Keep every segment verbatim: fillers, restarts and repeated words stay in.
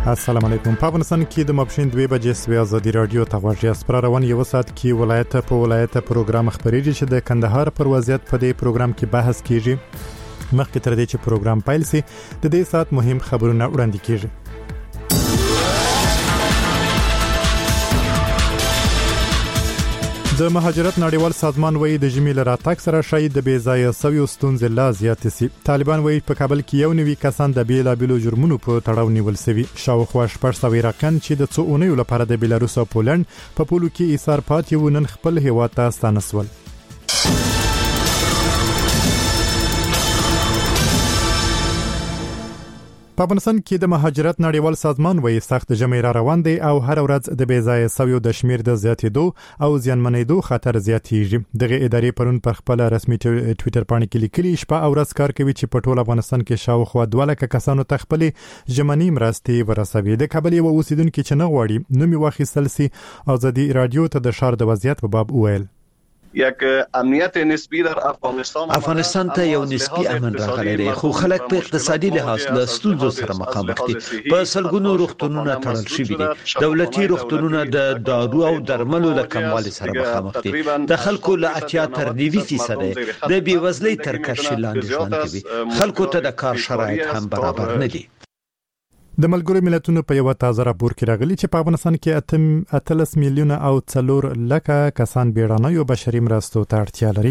السلام علیکم. په افغانستان کې د ماپښین دوه بجې سوي ازادي رادیو ته غوږی اسپر روان یو ساعت کې ولایت په ولایت پروګرام خبريږي چې د کندهار پر وضعیت په دې پروګرام کې بحث کیږي. مخکې تر دې چې پروګرام پیل شي د دې ساعت مهم خبرونه وړاندې کیږي. د مهاجرت نړیوال سازمان وایي د ژمي لپاره تک سره شاید د بې ځایه سوي ستونزې لا زیات شي. طالبان وایي په کابل کې یو نوي کسان د بیلابیلو جرمونو په تړاو نیول شوي. شاوخوا شپږ سوه عراقیان چې د څو اونیو لپاره د بیلاروس او پولند په پولو کې ایثار پاتې وو نن خپل هیواد ته ستانه شول. په افغانستان کې د مهاجرت نړیوال سازمان وایي سخت ژمی را روان دی او هر ورځ د بې ځایه سویو د شمیر د زیاتېدو او زیانمنېدو خطر زیاتېږي. دغه ادارې پرون پر خپل رسمي ټوئیټر باندې کې لیکلي شپه او ورځ کار کوي چې په ټول افغانستان کې شاوخوا دوه لکه کسانو ته خپل ژمنۍ مرستې ورسوي. د کابل یو اوسیدونکو چې نه غواړي نومي واخیستل سي ازادي رادیو ته د شار د وضعیت په باب وویل. یک امنیت نسبی در افغانستان افغانستان ته یو نسبی امن راغلی دی خو خلک په اقتصادي لحاظ له ستونزو سره مخامخ دي. په سلګونو روغتونونه تړل شوي دي. دولتي روغتونونه د دارو او درملو له کموالي سره مخامخ دي. د خلکو له اتیا تر نوي فیصد د بیوزلۍ تر کچې لاندې ژوند کوي. خلکو ته د کار شرایط هم برابر نه دي. د ملګرو ملتونو په یو تازه راپور کې راغلي چې په افغانستان کې اتم اتلس میلیونه او څلور لکه کسان بیړنۍ او بشري مرستو ته اړتیا لري.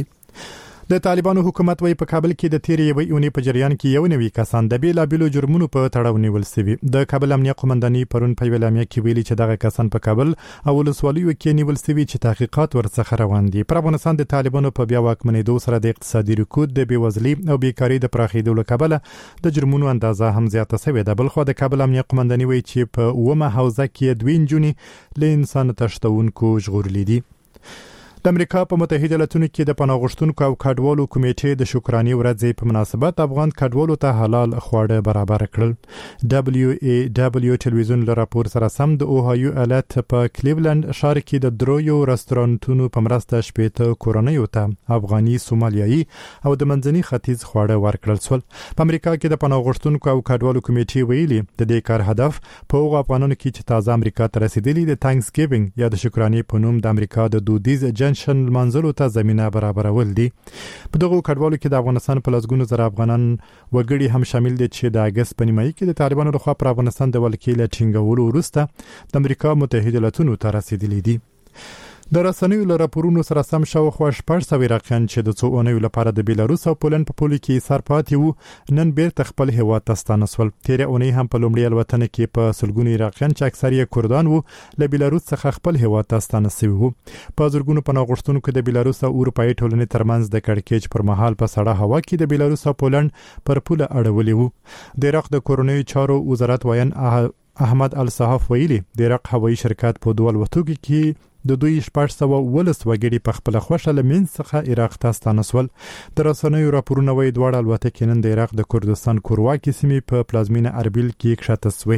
د طالبانو حکومت وایي په کابل کې د تیرې یوې اونۍ په جریان کې یو نوي کسان د بیلابیلو جرمونو په تړاو نیول شوي. د کابل امنیه قومنداني پرون په اعلامیه کې ویلي چې دغه کسان په کابل او ولسوالیو کې نیول شوي چې تحقیقات ورڅخه روان دي. پر افغانستان د طالبانو په بیا واکمنېدو سره د اقتصادي رکود د بیوزلۍ او بیکاری د پراخېدو له کبله د جرمونو اندازه هم زیاته شوې ده. بلخو د کابل امنیه قومنداني وایي چې په اومه حوزه کې دوه نجونې له انسان تښتونکو ژغورلې دي. د امریکا په متحده ایالاتونو کې د پناه غوښتونکو او کډوالو کمیټې د شکرانې ورځې په مناسبت افغان کډوالو ته حلال خواړه برابر کړل. دبليو ای دبليو ټلویزیون له راپور سره سم د اوهایو ایالت په کلیولند ښار کې د درویو رستورانتونو په مرسته شپېته کورنیو ته افغاني، سومالیایي او د منځني ختیځ خواړه ورکړل شول. په امریکا کې د پناه غوښتونکو او کډوالو کمیټې ویلي د دې کار هدف په هغو افغانانو کې چې تازه امریکا ته رسیدلي د تانکس ګیوینګ یا د شکرانې په نوم د امریکا د دودیز جنشن منځلو ته زمينه برابرول دي. په دغه کډوالو کې د افغانستان په لسګونو زره افغانان وګړي هم شامل دي چې د اگست په نیمایي کې د طالبانو لخوا پر افغانستان د ولکې له ټینګولو وروسته د امریکا متحده ایالاتونو ته رسیدلي دي. د رسنیو له راپورونو سره سم شاوخوا شپږ سوه عراقیان چې د څو اونیو لپاره د بیلاروس او پولند په پولو کې ایثار پاتې وو نن بیرته خپل هیواد ته ستانه شول. تیرې اونۍ هم په لومړي الوتنه کې په سلګونو عراقیان چې اکثر یې کردان وو له بیلاروس څخه خپل هیواد ته ستانه شوي وو. په زرګونو پناه غوښتونکو د بیلاروس او اروپایي ټولنې ترمنځ د کړکېچ پر مهال په سړه هوا کې د بیلاروس او پولند پر پوله اړولي وو. د عراق د کورنیو چارو وزارت وایي احمد الصحاف ویلي د عراق هوایي شرکت په دوه الوتکو کې د دوی شپږ سوه ولس وګړي په خپل خوښه له منځ څخه عراق ته ستانه شول. د رسنیو راپورونه وایي دواړه الوتکې نن د عراق د کردستان کورواکې سیمې په پلازمینه اربیل کې کښته شوې.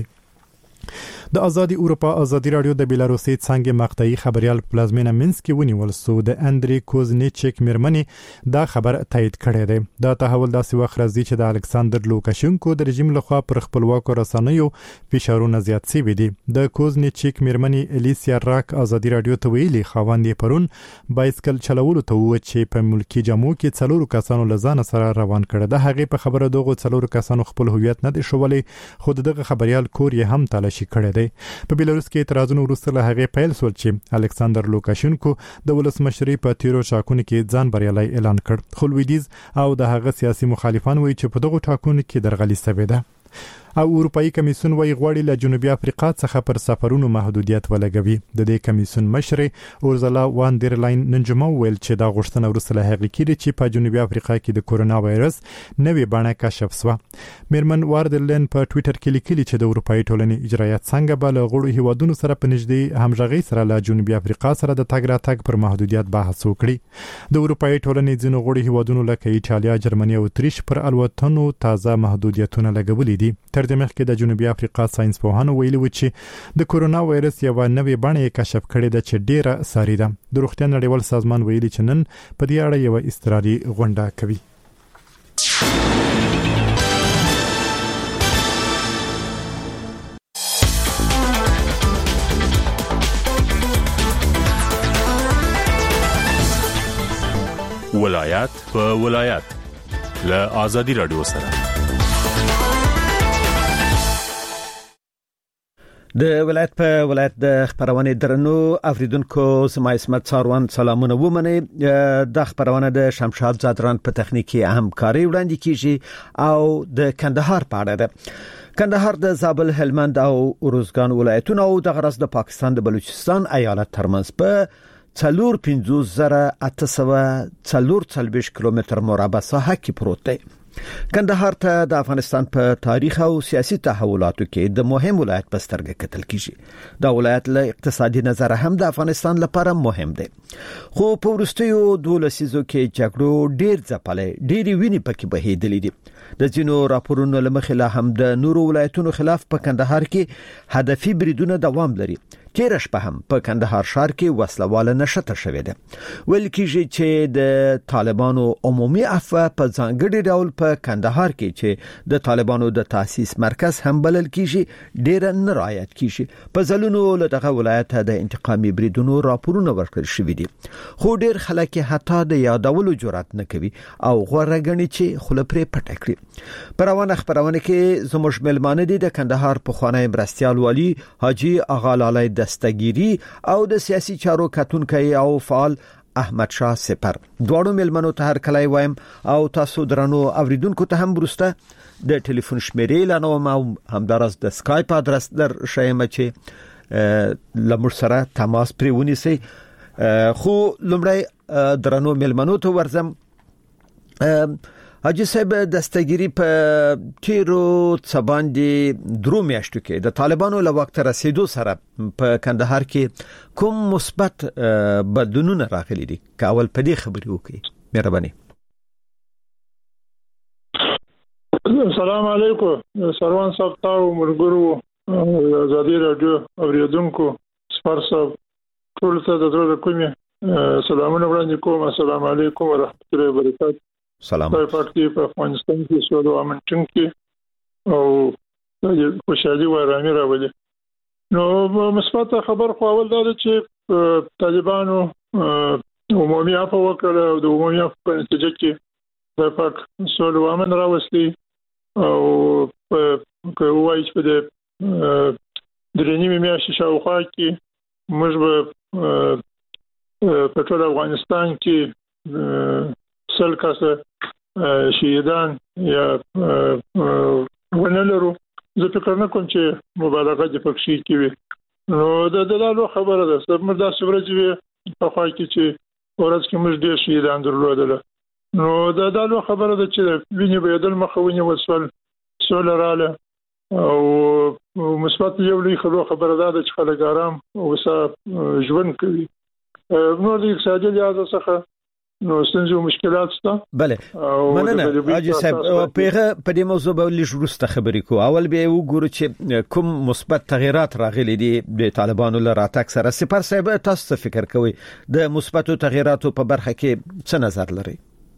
د ازادي اروپا ازادي رادیو د بیلاروسي څنګه مقطعي خبريال پلازمینه منسک کې ونیول سو د اندري کوزنیچک میرمنې دا خبر تایید کړی دی. دا تحول داسې وخت راځي چې د الکساندر لوکاشنکو د رژیم لخوا پر خپلواکو رسنیو فشارونه زیات شوي دي. د کوزنیچک میرمنې الیسیا راک ازادي رادیو ته ویلي خاوندې پرون بایسکل چلولو ته و چې په ملکی جامو کې څلور کسانو لزان سره روان کړه. د هغې په خبره دغه څلور کسانو خپل هویت نه دی شولې خو دغه خبريال کور یې هم تلاشي کړی دی. په بیلاروس کې اعتراضونه وروسته له هغې پیل شول چې الکساندر لوکاشنکو د ولسمشرۍ په تیرو ټاکنو کې ځان بریالی اعلان کړ. خو لویدیز او د هغه سیاسي مخالفان وایي چې په دغو ټاکنو کې درغلي شوې ده. او اروپאי کمیسیون وایي غواړي له جنوبي افریقا څخه پر سفرونو محدودیت ولګوي. د دې کمیسیون مشر اورزلا وان دیر لاین نن جمعه ویل چې دا غوښتنه وروسته له هغې کېږي چې په جنوبي افریقا کې د کورونا وایرس نوې بڼه کشف شوه. میرمن واردلین په ټوئیټر کې لیکلي چې د اروپאי ټولنې اجرایات څنګه به له غړو هیوادونو سره په نږدې همغږۍ سره له جنوبي افریقا سره د تګ راتګ پر محدودیت بحث وکړي. د اروپאי ټولنې ځینو غړو هیوادونو لکه ایټالیا، جرمني او اتریش پر الوتنو تازه محدودیتونه لګولي دي. تر دې مخکې د جنوبي افریقا ساينس پوهانو ویلي و چې د کورونا وایرس یو نوې بڼه کشف کړې ده چې ډیره ساري ده. د روغتیا نړیوال سازمان ویلي چې نن په دې اړه یو استرالي غونډه کوي. ولایت په ولایت له ازادي رادیو سره. د ولایت په ولایت د خبرونه درنو اوریدونکو سما اسمت څاروان سلامونه ومنه. د خبرونه د شمشاد زادران په تخنیکی همکاري وړاندې کیږي او د کندهار په اړه ده. کندهار د زابل، هلمند او اروزګان ولایتونو او د غرض د پاکستان د بلوچستان ایالت ترمنځ په څلور پنځوس زره اته سوه څلور څلوېښت کیلومتر مربع ساحه کې پروت دی. کندهار ته د افغانستان په تاریخ او سیاسي تحولاتو کې د مهم ولایت په سترګه کتل کیږي. دا ولایت له اقتصادي نظر هم د افغانستان لپاره مهم دی. خو په ورستیو دولسیزو کې جګړو ډیر ځپلې ډېری ویني پکې بهیدلې دي. د ځینو راپورونو لمخې لا هم د نورو ولایتونو خلاف په کندهار کې هدفي بریدونه دوام لري. تیر شپه هم په کندهار ښار کې وسلواله نشته شوې ده. ول کېږي چې د طالبانو عمومي عفو په ځانګړي ډول په کندهار کې چې د طالبانو د تاسیس مرکز هم بلل کېږي ډیر نه رعایت کېږي. په ځلونو له دغه ولایت د انتقامي بریدونو راپورونه ورکړل شوې دي. خو ډیر خلک حتی د یادولو جرأت نه کوي او غوړه غني چې خله پرې پټ کړي. پروانه خبرونه کې زموږ ملمانه دي د کندهار په خوانی برستیال والی حاجی اغا لالی دستګيري او د سیاسي چارو کتونکي او فعال احمد شاه سپر. دوړو ملمنو ته هر کله وایم او تاسو درنو اوریدونکو ته هم برسته د ټلیفون شمیرې لانو ما همدارس د سکایپ ادرس در شایم چې لمر سره تماس پرې ونیسي. خو لمړی درنو ملمنو ته ورزم. حاجی صاحب دستګيري په تیرو څباندې درو میاشتو کې د طالبانو له وخت رسیدو سره په کندهار کې کوم مثبت بدلونونه راغلي دي؟ کاول په دې خبرې وکړي مهرباني. السلام علیکم سروان صاحب تاسو مرګرو ازادي رادیو اوریدونکو سپار صاحب ټول ته د زړه کومه سلامونه وړاندې کوم. السلام علیکم ورحمت الله وبرکاته. سلام. په پاتې په افغانستان کې سوال او امن ټینګ او خوشحالي و آرامي راولي. نو مثبت خبر خو اول دا چې طالبانو عمومي عفو وکړه او د عمومي عفو په نتیجه کې د پاک سوال او امن راوستي او په وایي چې د درېنیمې میاشتې شاوخوا کې موږ به په ټول افغانستان کې سل کاسه شهیدان یا ونلرو. زه فکر نه کوم چې مبالغه د پکشي کوي. نو د دلالو خبره ده سمه دا سورځي په خوا کې چې ورځ کې موږ ډیر شهیدان درلودل. نو د دلالو خبره ده چې ویني به دل مخونی وسول سولراله او مثبت یو لوی خبره ده چې خلک آرام او وسه ژوند کوي. نو د اقتصادي لحاظ څخه نو ستاسو مشکلات شته. بله مننه حاجی صاحب. پیغه په دې موضوع به لږ وروسته خبرې کو. اول به وګورو چې کوم مثبت تغیرات راغلي دي د طالبانو له راتګ سره. سپر صاحب تاسو څه فکر کوئ د مثبتو تغیراتو په برخه کې څه نظر لري؟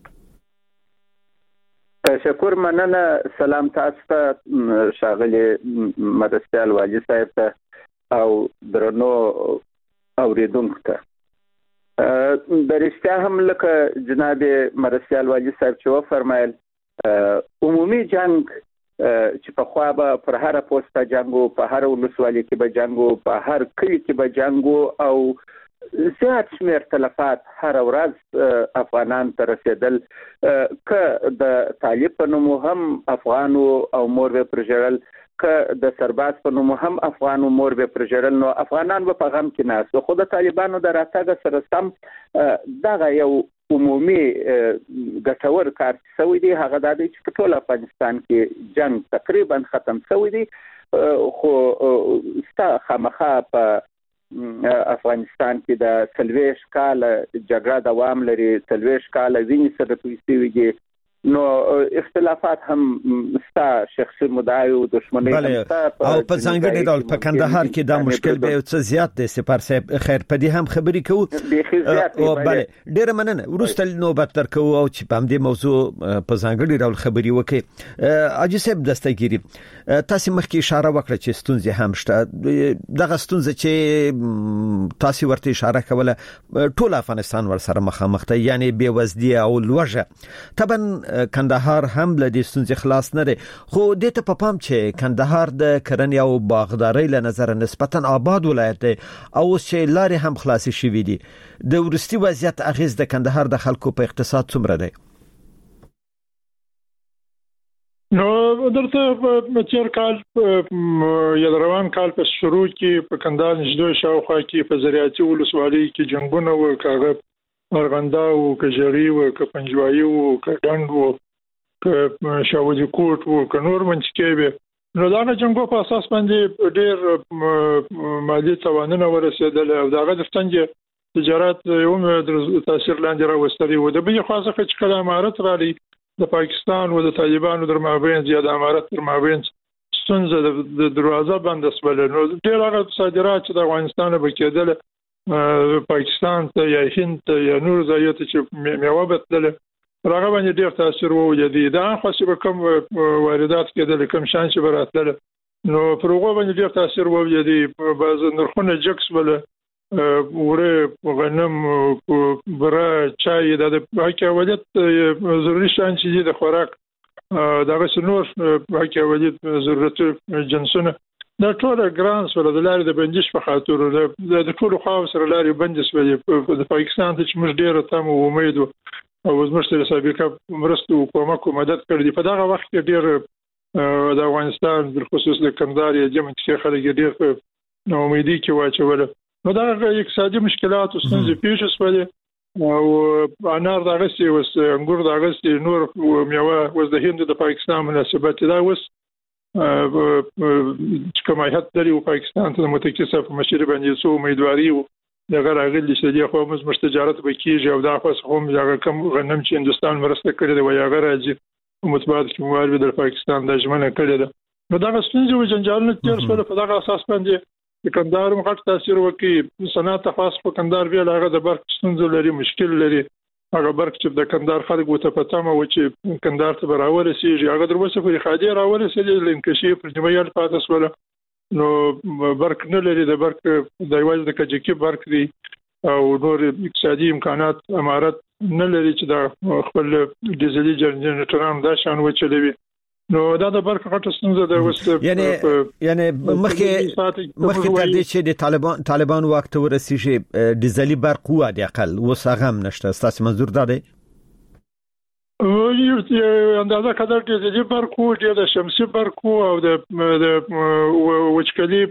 تشکر مننه. سلام تاسو ته شاغلي مرستيال واجی صاحب ته او درنو اوریدونکو ته. د رښتیا هم لکه جناب مرستيال واجی صاحب چې و فرمایل عمومي جنگ چې په خوا به پر هر پوسټه جنگو په هر ولسوالۍ کې به جنگو په هر کلی کې به جنگو او زیات شمیر تلفات هر ورځ افغانان ته رسیدل. که د طالب په نوم هم افغانو او مور به پرجړل که د سرباز په نوم هم افغان او مور به پرجړل نو افغانان به په غم کې ناس. خو د طالبانو د راتګ سره سم دغه یو عمومي ګټور کار شوی دی. هغه د دې چې ټول افغانستان کې جنگ تقریبا ختم شوی دی. خو ستا خامخا په افغانستان کې د سلويش کال جګړه دوام لري. سلويش کال ویني سره پیسې ویږي نو اختلافات هم ستا شخصي مدعي او دښمنۍ او په ځانګړي ډول په کندهار کې دا مشکل به یو څه زیات دی سپار صاحب خیر په دې هم خبرې کوو او بله ډیره مننه ورسته نوبت تر کوو او چې په دې موضوع په ځانګړي ډول خبرې وکړي حاجي صاحب دستګيري تاسو مخکې اشاره وکړه چې ستونزې هم شته دغه ستونزې چې تاسو ورته اشاره کوله ټول افغانستان ور سره مخامخ دی یعنی بېوزدي او لوږه طبعا کندهار هم له دې ستونزې خلاص نه دی خو د ته په پام چې کندهار د کرنې او باغدارۍ له نظر نسبتا آباد ولایت دی او چې لارې هم خلاصې شوې دي د ورستي وضعیت اغیز د کندهار د خلکو په اقتصاد څومره دی نو درته چیر کال یا روان کال په شروع کې په کندهار نږدې شاوخوا کې په زراعتي ولسوالۍ کې جنگونه وکړه ارغندا او کجری او کپنجوایی او کډند او ک شاوځي کوټ او کنور منځ کې نو دا جنگو په اساس باندې ډېر مالی توانونه ورسېدل او داغه د څنګه تجارت یو تاثیر لاندې راوستلی و د بل خاصه چې کله امارت رالی د پاکستان او د طالبانو در مابین زیاده امارت در مابین ستونزه د دروازه بند سول نو ډېر هغه صادرات چې د افغانستان به کېدل پاکستان ته یا هند ته یا نور ځایونو چې میوه بدله راغه باندې ډېر تاثیر ووجدي دا خاصه به کم واردات کېدل کم شان چې براتله نو پروغه باندې ډېر تاثیر ووجدي بعض نرخونه جکس ولا وره غنم برا چای د حقیقت ولادت ضروري شان چې د خوراک دغه سنور حقیقت ولادت ضرورت جنسونه دا ټول ګرانس ول د لارې د بندش په خاطر د ټول خو سره لارې بندش ولې د پاکستان ته چې موږ ډېر تم امید او زموږ سره سابقه مرسته او کومک او مدد کړی په دغه وخت کې ډېر د افغانستان په خصوص د کندهار یا جمع کې خلک ډېر نو امیدي کې واچول نو دا اقتصادي مشکلات او ستونزې پیښ شولې او انار دغه سي وس انګور دغه سي نور میوه وز د هند د پاکستان مناسبت دا وس چې کومه هیات لري او پاکستان ته متکثر په مشر باندې سو امیدواري او دغه راغلي چې د خو موږ مشتجرات به کیږي او دا خاص هم دغه کم غنم چې هندستان مرسته کړې دی او هغه راځي متبادل کې موارد د پاکستان د ژمنه کړې ده نو دا ستونزې او جنجالونه تیر شول په دغه اساس باندې د کندهار مخاط تاثیر وکړي صنعت خاص په کندهار ویل هغه د برق ستونزې لري مشکل لري هغه برق چې د کندهار خلک وته پتامه و چې کندهار ته براوله سیږي هغه دروسه په خادي راوله سیږي لنکشي پر جمعیت پاتې سول نو برق نه لري د برق د یوازې د کجکی برق دی او نور اقتصادي امکانات امارت نه لري چې د خپل ډیزلي جنریټران دا شان وچلوي نو دا د برق غټه ستونزه ده وسته یعنی یعنی مخکې مخکې تر دې چې د طالبان طالبان وخت ورسیږي ډیزلي برق و د اقل وسغه هم نشته تاسو منظور ده او یو اندازه قدر ډیزلي برق و د شمسي برق او د وچکلي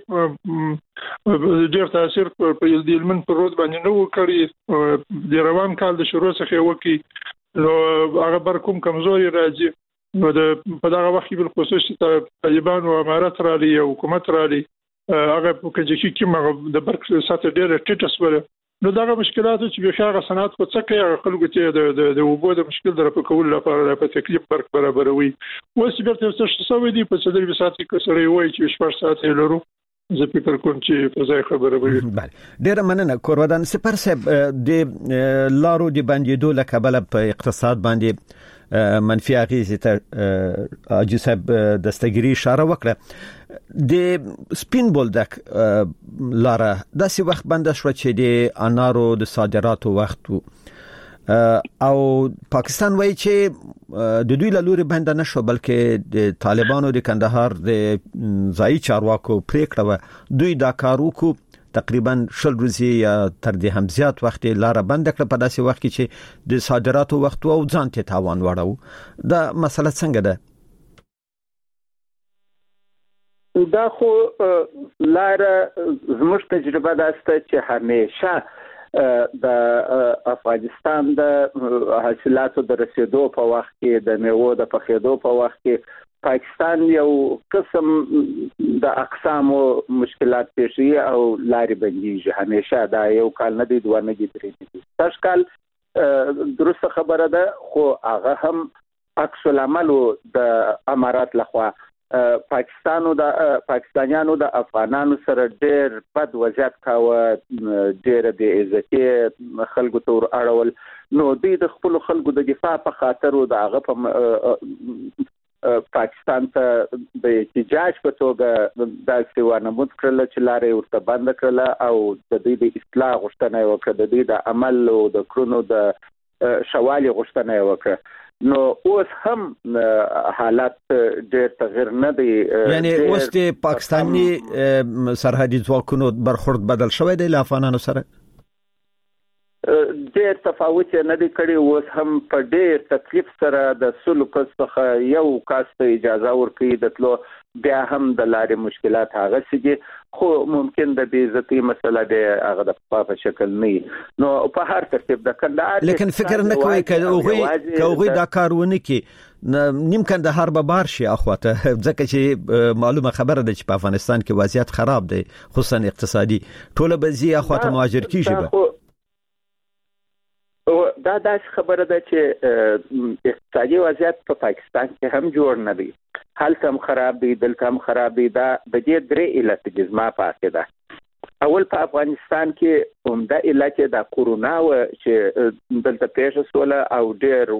ډیر تاثیر په یلمن پر رود باندې نو کړی د روان کال د شروع څخه وکی نو هغه برق کوم کمزوري راځي نو د په دغه وخت کې بل خصوص چې طالبان او امارات را لري او حکومت را لري هغه په کې کې د برق ساتل ډېر ټیټ سول نو دغه مشکلات چې به هغه صنعت کو څه کوي خلکو ته د د وبو د مشکل در په کول لپاره په تکلیف برق برابروي اوس بیرته څه څه وي په څلور ساعت کې سره وایي چې شپږ ساعت لرو زه فکر کوم چې په ځای خبره وي بله ډیر مننه کورودان سپر صاحب د لارو دی باندې دوه کبل په اقتصاد باندې منفي اغیزه ته حاجي صاحب دستګيري اشاره وکړه د سپین بولدک لاره د سی وخت بند شو چې د انارو د صادراتو وخت او پاکستان وایي چې د دوی له لوري بند نه شو بلکې د طالبانو د کندهار د ځای چارواکو پریکړه دوی دا کارو کو تقریبا شل ورځې یا تر دې هم زیات وخت لاره بند کړه په داسې وخت کې چې د صادراتو وخت او ځان ته تاوان وړو دا مسله څنګه ده دا خو لاره زموږ تجربه ده چې همیشه د افغانستان د حاصلاتو د رسیدو په وخت کې د میوو د پخېدو په وخت کې پاکستان یو قسم د اقسامو مشکلات پیښي او لارې بنديږي همیشه دا یو کال نه دی دوه نه دی درې دی تاسو کال درسته خبره ده خو هغه هم عکس العمل د امارات لخوا پاکستان او د پاکستانیانو د افغانانو سره ډېر بد وضعیت کاوه، ډېر د عزتي خلکو تور اړول. نو دوی د خپل خلکو د دفاع په خاطر او د هغه په پاکستان ته د احتجاج په توګه د سیوانمود کړل چې لارې ورته بند کړل او د دې د اصلاح غوښتنه وکړه، د دې د عمل او د کړنو د شوالي غوښتنه وکړه. نو اوس هم حالات ډېر تغیر نه دی، یعنی اوس د پاکستاني سرحدي ځواکونو برخورد بدل شوی دی له افغانانو سره؟ ډېر تفاوت نه دی کړی. اوس هم په ډېر تکلیف سره د سلو کس څخه یو کس ته اجازه ورکړي د تلو، بیا هم د لارې مشکلات هغه سي، خو ممکن د بې عزتي مسله د هغه د په شکل نه. نو په هر ترتیب د کندهار لیکن فکر نه کوي چې هغه دا کارونه کې نیم کندهار به بار شي اخواته، ځکه چې معلومه خبره ده چې په افغانستان کې وضعیت خراب دی، خصوصا اقتصادي، ټول به زی اخواته مهاجر کیږي. دا داسې خبره ده چې اقتصادي وضعیت په پاکستان کې هم جوړ نه دی، هلته هم خراب دی، دلته هم خراب دی. دا د دې درې علت جزما پاتې ده. اول په افغانستان کې عمده علت د کورونا و چې دلته پیښ شوله او ډېر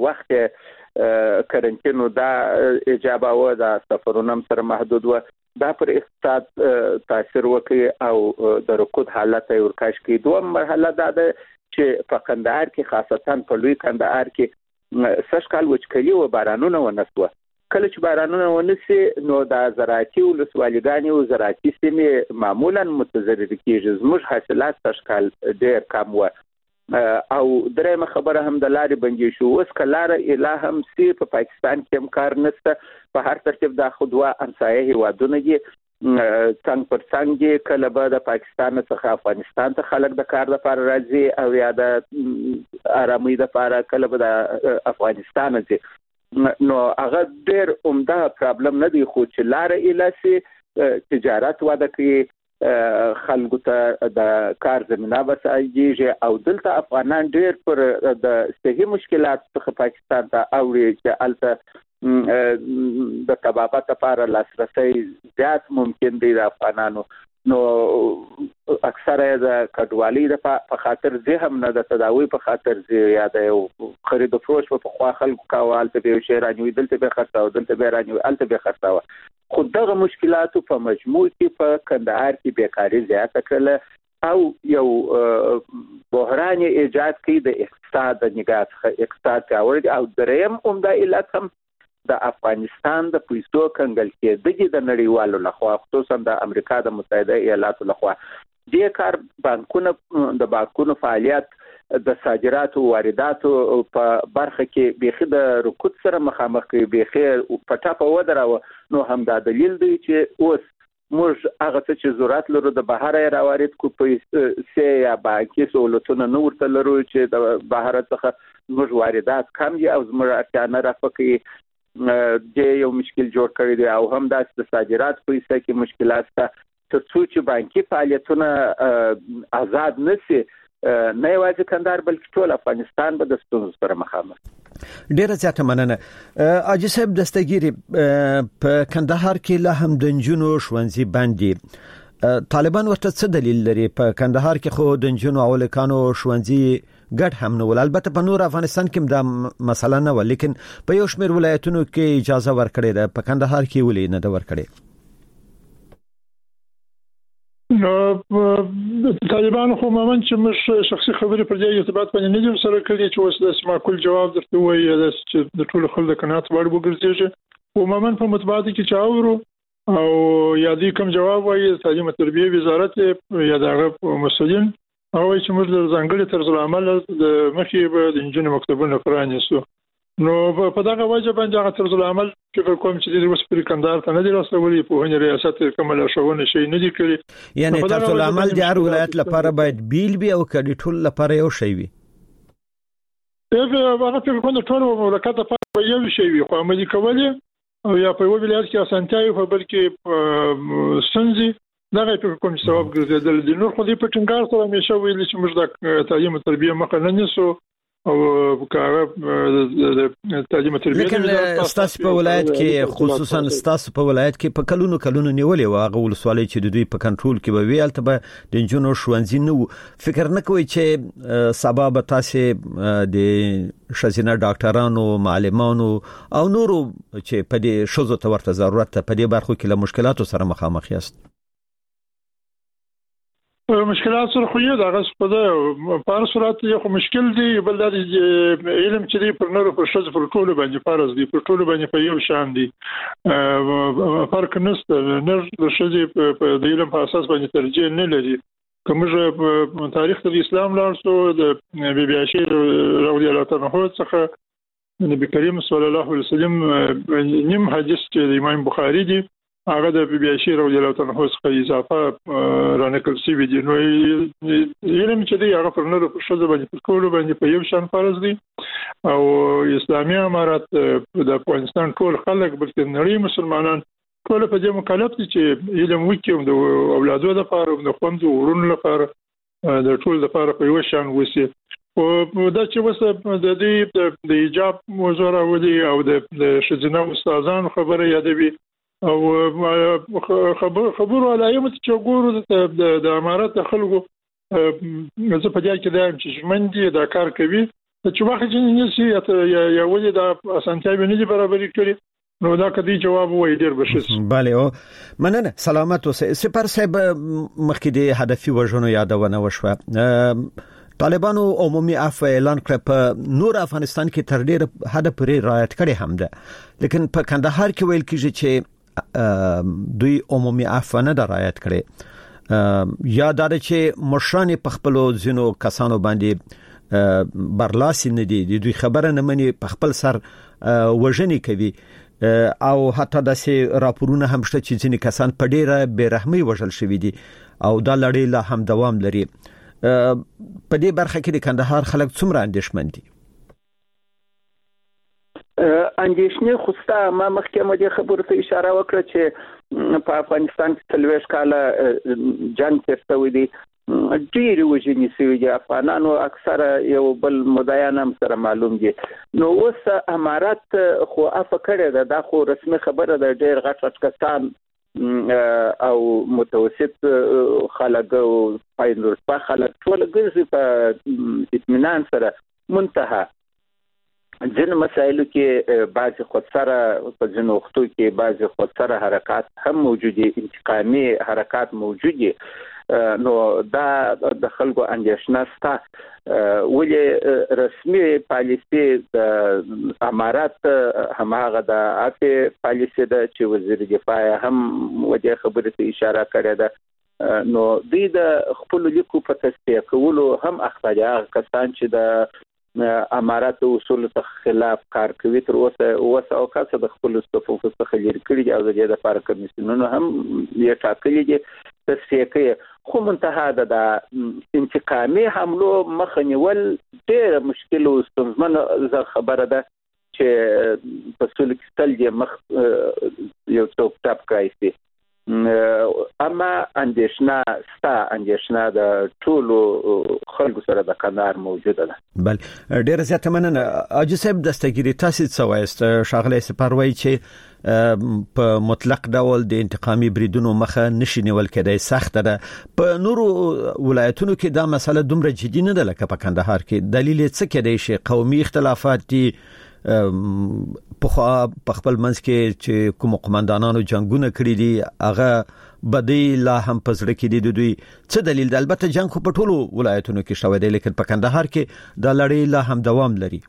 وخت کرنټینو دا اجابه و، دا سفرونه سره محدود و، دا پر اقتصاد تاثیر وکړي او د رکود حالت یې ورکاش کړي. دوم مرحله دا ده چې په کندهار کې خاصتا په لوی کندهار کې سږ کال وچکالي او بارانونه ونسوه. کله چې بارانونه ونسي نو د زراعتي ولسوالیګانې او زراعتي سیمې معمولا متضرر کیږي. زموږ حاصلات سږ کال ډېر کم و او درېمه خبره هم د لارې بندي شو. اوس کلاره اله هم سی په پاکستان کې هم کار نشته، په هر ترتیب د خودوا همسایه هیوادونه دي څنګ پر څنګ، کله به د پاکستان څخه افغانستان ته خلک د کار لپاره راځي او یا د آرامۍ لپاره کله به د افغانستان ځي. نو هغه ډېر عمده پرابلم نه دی، خو چې لارې ایله سي تجارت وده کوي، خلکو ته د کار زمینه وسایږي او دلته افغانان ډېر پر د صحي مشکلات څخه پاکستان ته اوړي چې الته د طبابت لپاره لاسرسي زیات ممکن دی د افغانانو. نو اکثره د کډوالۍ په خاطر زه هم نه د تداوی په خاطر زه یا د خرید او فروش په خوا خلکو کاوال ته به شي رانیوي، دلته به خرڅاو، دلته به رانیوي، الته به خرڅاو. خو دغه مشکلاتو په مجموع کې په کندهار کې بیکاری زیاته کړله او یو بحران ایجاد کړي د اقتصاد د نگاه څخه. اقتصاد پیاوړی او دریم عمده علت هم د افغانستان د پیسو کنګل کېدل د نړیوالو لخوا، خصوصا د امریکا د متحده ایالاتو لخوا. دې کار بانکونو د بانکونو فعالیت د صادراتو وارداتو په برخه کې بيخي د رکود سره مخامخ کې بيخي په ټاپه ودراوه. نو هم دا دلیل دی چې اوس موږ هغه څه چې ضرورت لرو د بهر راوارد کو پیسې یا بانکي سہولتونه نو ورته لرو چې د بهر څخه موږ واردات کم دي او زموږ اړتیا نه راپکې د یو مشکل جوړ کړی دی او هم د صادرات پیسې کې مشکلات ته څو چې بانکي فعالیتونه آزاد نشي، نه یوازې کندهار بلکې ټول افغانستان به د ستونزو سره مخامخ. ډیره زیاته مننه. اجي صاحب دستګيري په کندهار کې لا هم د نجونو ښوونځي باندې طالبان ورته څه دلیل لري؟ په کندهار کې خو د نجونو او لکانو ښوونځي ګډ هم نه ول، البته په نور افغانستان کې دا مسله نه و، لیکن په یو شمېر ولایتونو کې اجازه ورکړې ده، په کندهار کې ولې نه ده ورکړې؟ نو طالبان خو مومن چې مش شخصي خبرې پر دې ارتباط باندې نه دي سره کړی چې اوس د معقول جواب درته وایي چې د ټول خلک قناعت وړ وګرځي. او مومن په مطبوعات کې چاورو او یادی کوم جواب وایي تعلیم او تربیه وزارت یا دغه مسؤلین او چې موږ د ځنګړي طرز العمل د مخې به د انجن مکتبونو پرانیستو. نو په دغه وجه باندې هغه طرز العمل فکر کوم چې د اوس پر کندهار ته نه دی راسولي، په هغه ریاست کومه شاونه شي نه دی کړی. یعنی طرز العمل د هر ولایت لپاره باید بیل بي او کډی ټول لپاره یو شی وي. دا هغه فکر کوم ټول مملکت لپاره یو شی وي، خو عملي کول او یا په یو ولایت کې اسانتیاوي په بلکې سنځي دا فکر کوم چې ثواب ګرځیدل دي. نو خو دې په ټینګار سره همیشه ویل چې موږ د تعلیم او تربیه مخه نه نیسو او کاغه د تعلیم تربیه لیکن ستاسو په ولایت کې خصوصا ستاسو په ولایت کې په کلونو کلونو نیولې واغه ولسوالۍ چې د دوی په کنټرول کې به ویل ته د جنونو شوانځي نو فکر نه کوي چې سبب تاسو د شزینه ډاکټرانو معلمانو او نورو چې په دې شوزو ته ورته ضرورت په دې برخو کې له مشکلاتو سره مخامخ یاست. مشکلات سره خو یې دا غس په دا په صورت یو مشکل دی بل د علم چې دی پر نورو پر شوز پر ټولو باندې فرض دی پر ټولو باندې په یو شان دی فرق نشته نه د شوز په د علم په اساس باندې ترجیح نه لري کومه په تاریخ د اسلام لارسو د بي بي عائشه رضی الله تعالی عنها څخه نبی کریم صلی الله علیه وسلم نیم حدیث چې د امام بخاری دی هغه د بي بي عائشه رضی الله تعالی عنها څخه اضافه رانکل سی وی دی نو علم چې دی هغه پر نورو پر شوز باندې پر ټولو باندې په یو شان فرض دی او اسلامي امارات د افغانستان ټول خلک بلکې نړۍ مسلمانان ټول په دې مکلف دي چې علم وکړي د اولادو لپاره او د خوندو ورونو لپاره د ټول لپاره په یو شان وسی او دا چې وسه د دې د ایجاب موضوع راوړي او د شزینه استادانو خبره یادوي او خبر خبر علایمه چې ګورو د امارات خلکو زه په دې کې دا چې مندي دا کار کوي چې واخه چې نسی یا ولې دا اسانتیاوي نه دي برابرې کړې نو دا کدي جواب وایي ډیر بشس. بله او مننه سلامت اوسه. سپر صاحب مخکې د هدفي وژنو یادونه وشوه. طالبانو عمومي عفو اعلان کړ په نور افغانستان کې تر ډیره حد پورې رعایت کړي هم ده لیکن په کندهار کې ویل کیږي چې دوی عمومي عفو نه رعایت کړي یا دا چې مشران په خپل ځینو کسانو باندې برلاسي نه دي دوی خبره نه مني په خپل سر وژنې کوي او حتی داسې راپورونه هم شته چې ځینې کسان په ډیره بیرحمي وژل شوي دي او دا لړۍ لا هم دوام لري. په دې برخه کې د کندهار خلک څومره اندېښمن دي؟ اندېښنې خوسته ما مخکې مې خبرو ته اشاره وکړه چې په افغانستان کې څلوېښت کاله جنگ تیر شوی دی ډېرې وژنې شوي دي افغانانو اکثره یو بل مدعیان هم سره معلوم دي نو اوس امارات خو عفو کړې ده دا خو رسمي خبره ده ډېر غټ غټ کسان او متوسط خلک او پایندورسپا خلک ټول ګرځي په اطمینان سره منتها ځینې مسایلو کې بعضې خودسره په ځینو وختو کې بعضې خودسره حرکات هم موجود دي انتقامي حرکات موجود دي نو دا د خلکو اندېښنه شته ولې رسمي پالیسي د امارات هماغه د عفو پالیسي ده چې وزیر دفاع هم ودې خبرې ته اشاره کړې ده نو دوی د خپل لیکو په تصفیه کولو هم اخته دي هغه کسان چې د امارات اصول ته خلاف کار کوي تر اوسه اوسه او کاسه د خپل صفوف څخه لري کړي او د دې لپاره کمیسیونونه هم یې ټاکلي دي تصفیه کوي خو منتها د انتقامي حملو مخه نیول ډېر مشکل او ستونزمنه خبره ده چې په ټول کې تل دې مخ یو څوک ټاپ کوي اما اندېښنه ستا اندېښنه د ټولو خلکو سره د کندهار موجوده ده. بل ډېر زیاته مننه. اجي صاحب دستګيري تاسو څه وایست؟ شاغله سپاروي چې په مطلق ډول د انتقامي بریدونو مخه نشي نیول کېدای سخت ده. په نورو ولایتونو کې دا مسله دومره جدي نه ده لکه په کندهار کې. دلیل څه کېدای شي؟ قومي اختلافات دي په په خپل منځ کې چې کوم قومندانانو جنگونه کړی دي هغه بدی لا هم پزړه کې دي دوی څه دلیل ده؟ البته جنگ خو په ټولو ولایتونو کې شوی دی لیکن په کندهار کې دا لړۍ لا هم دوام لري.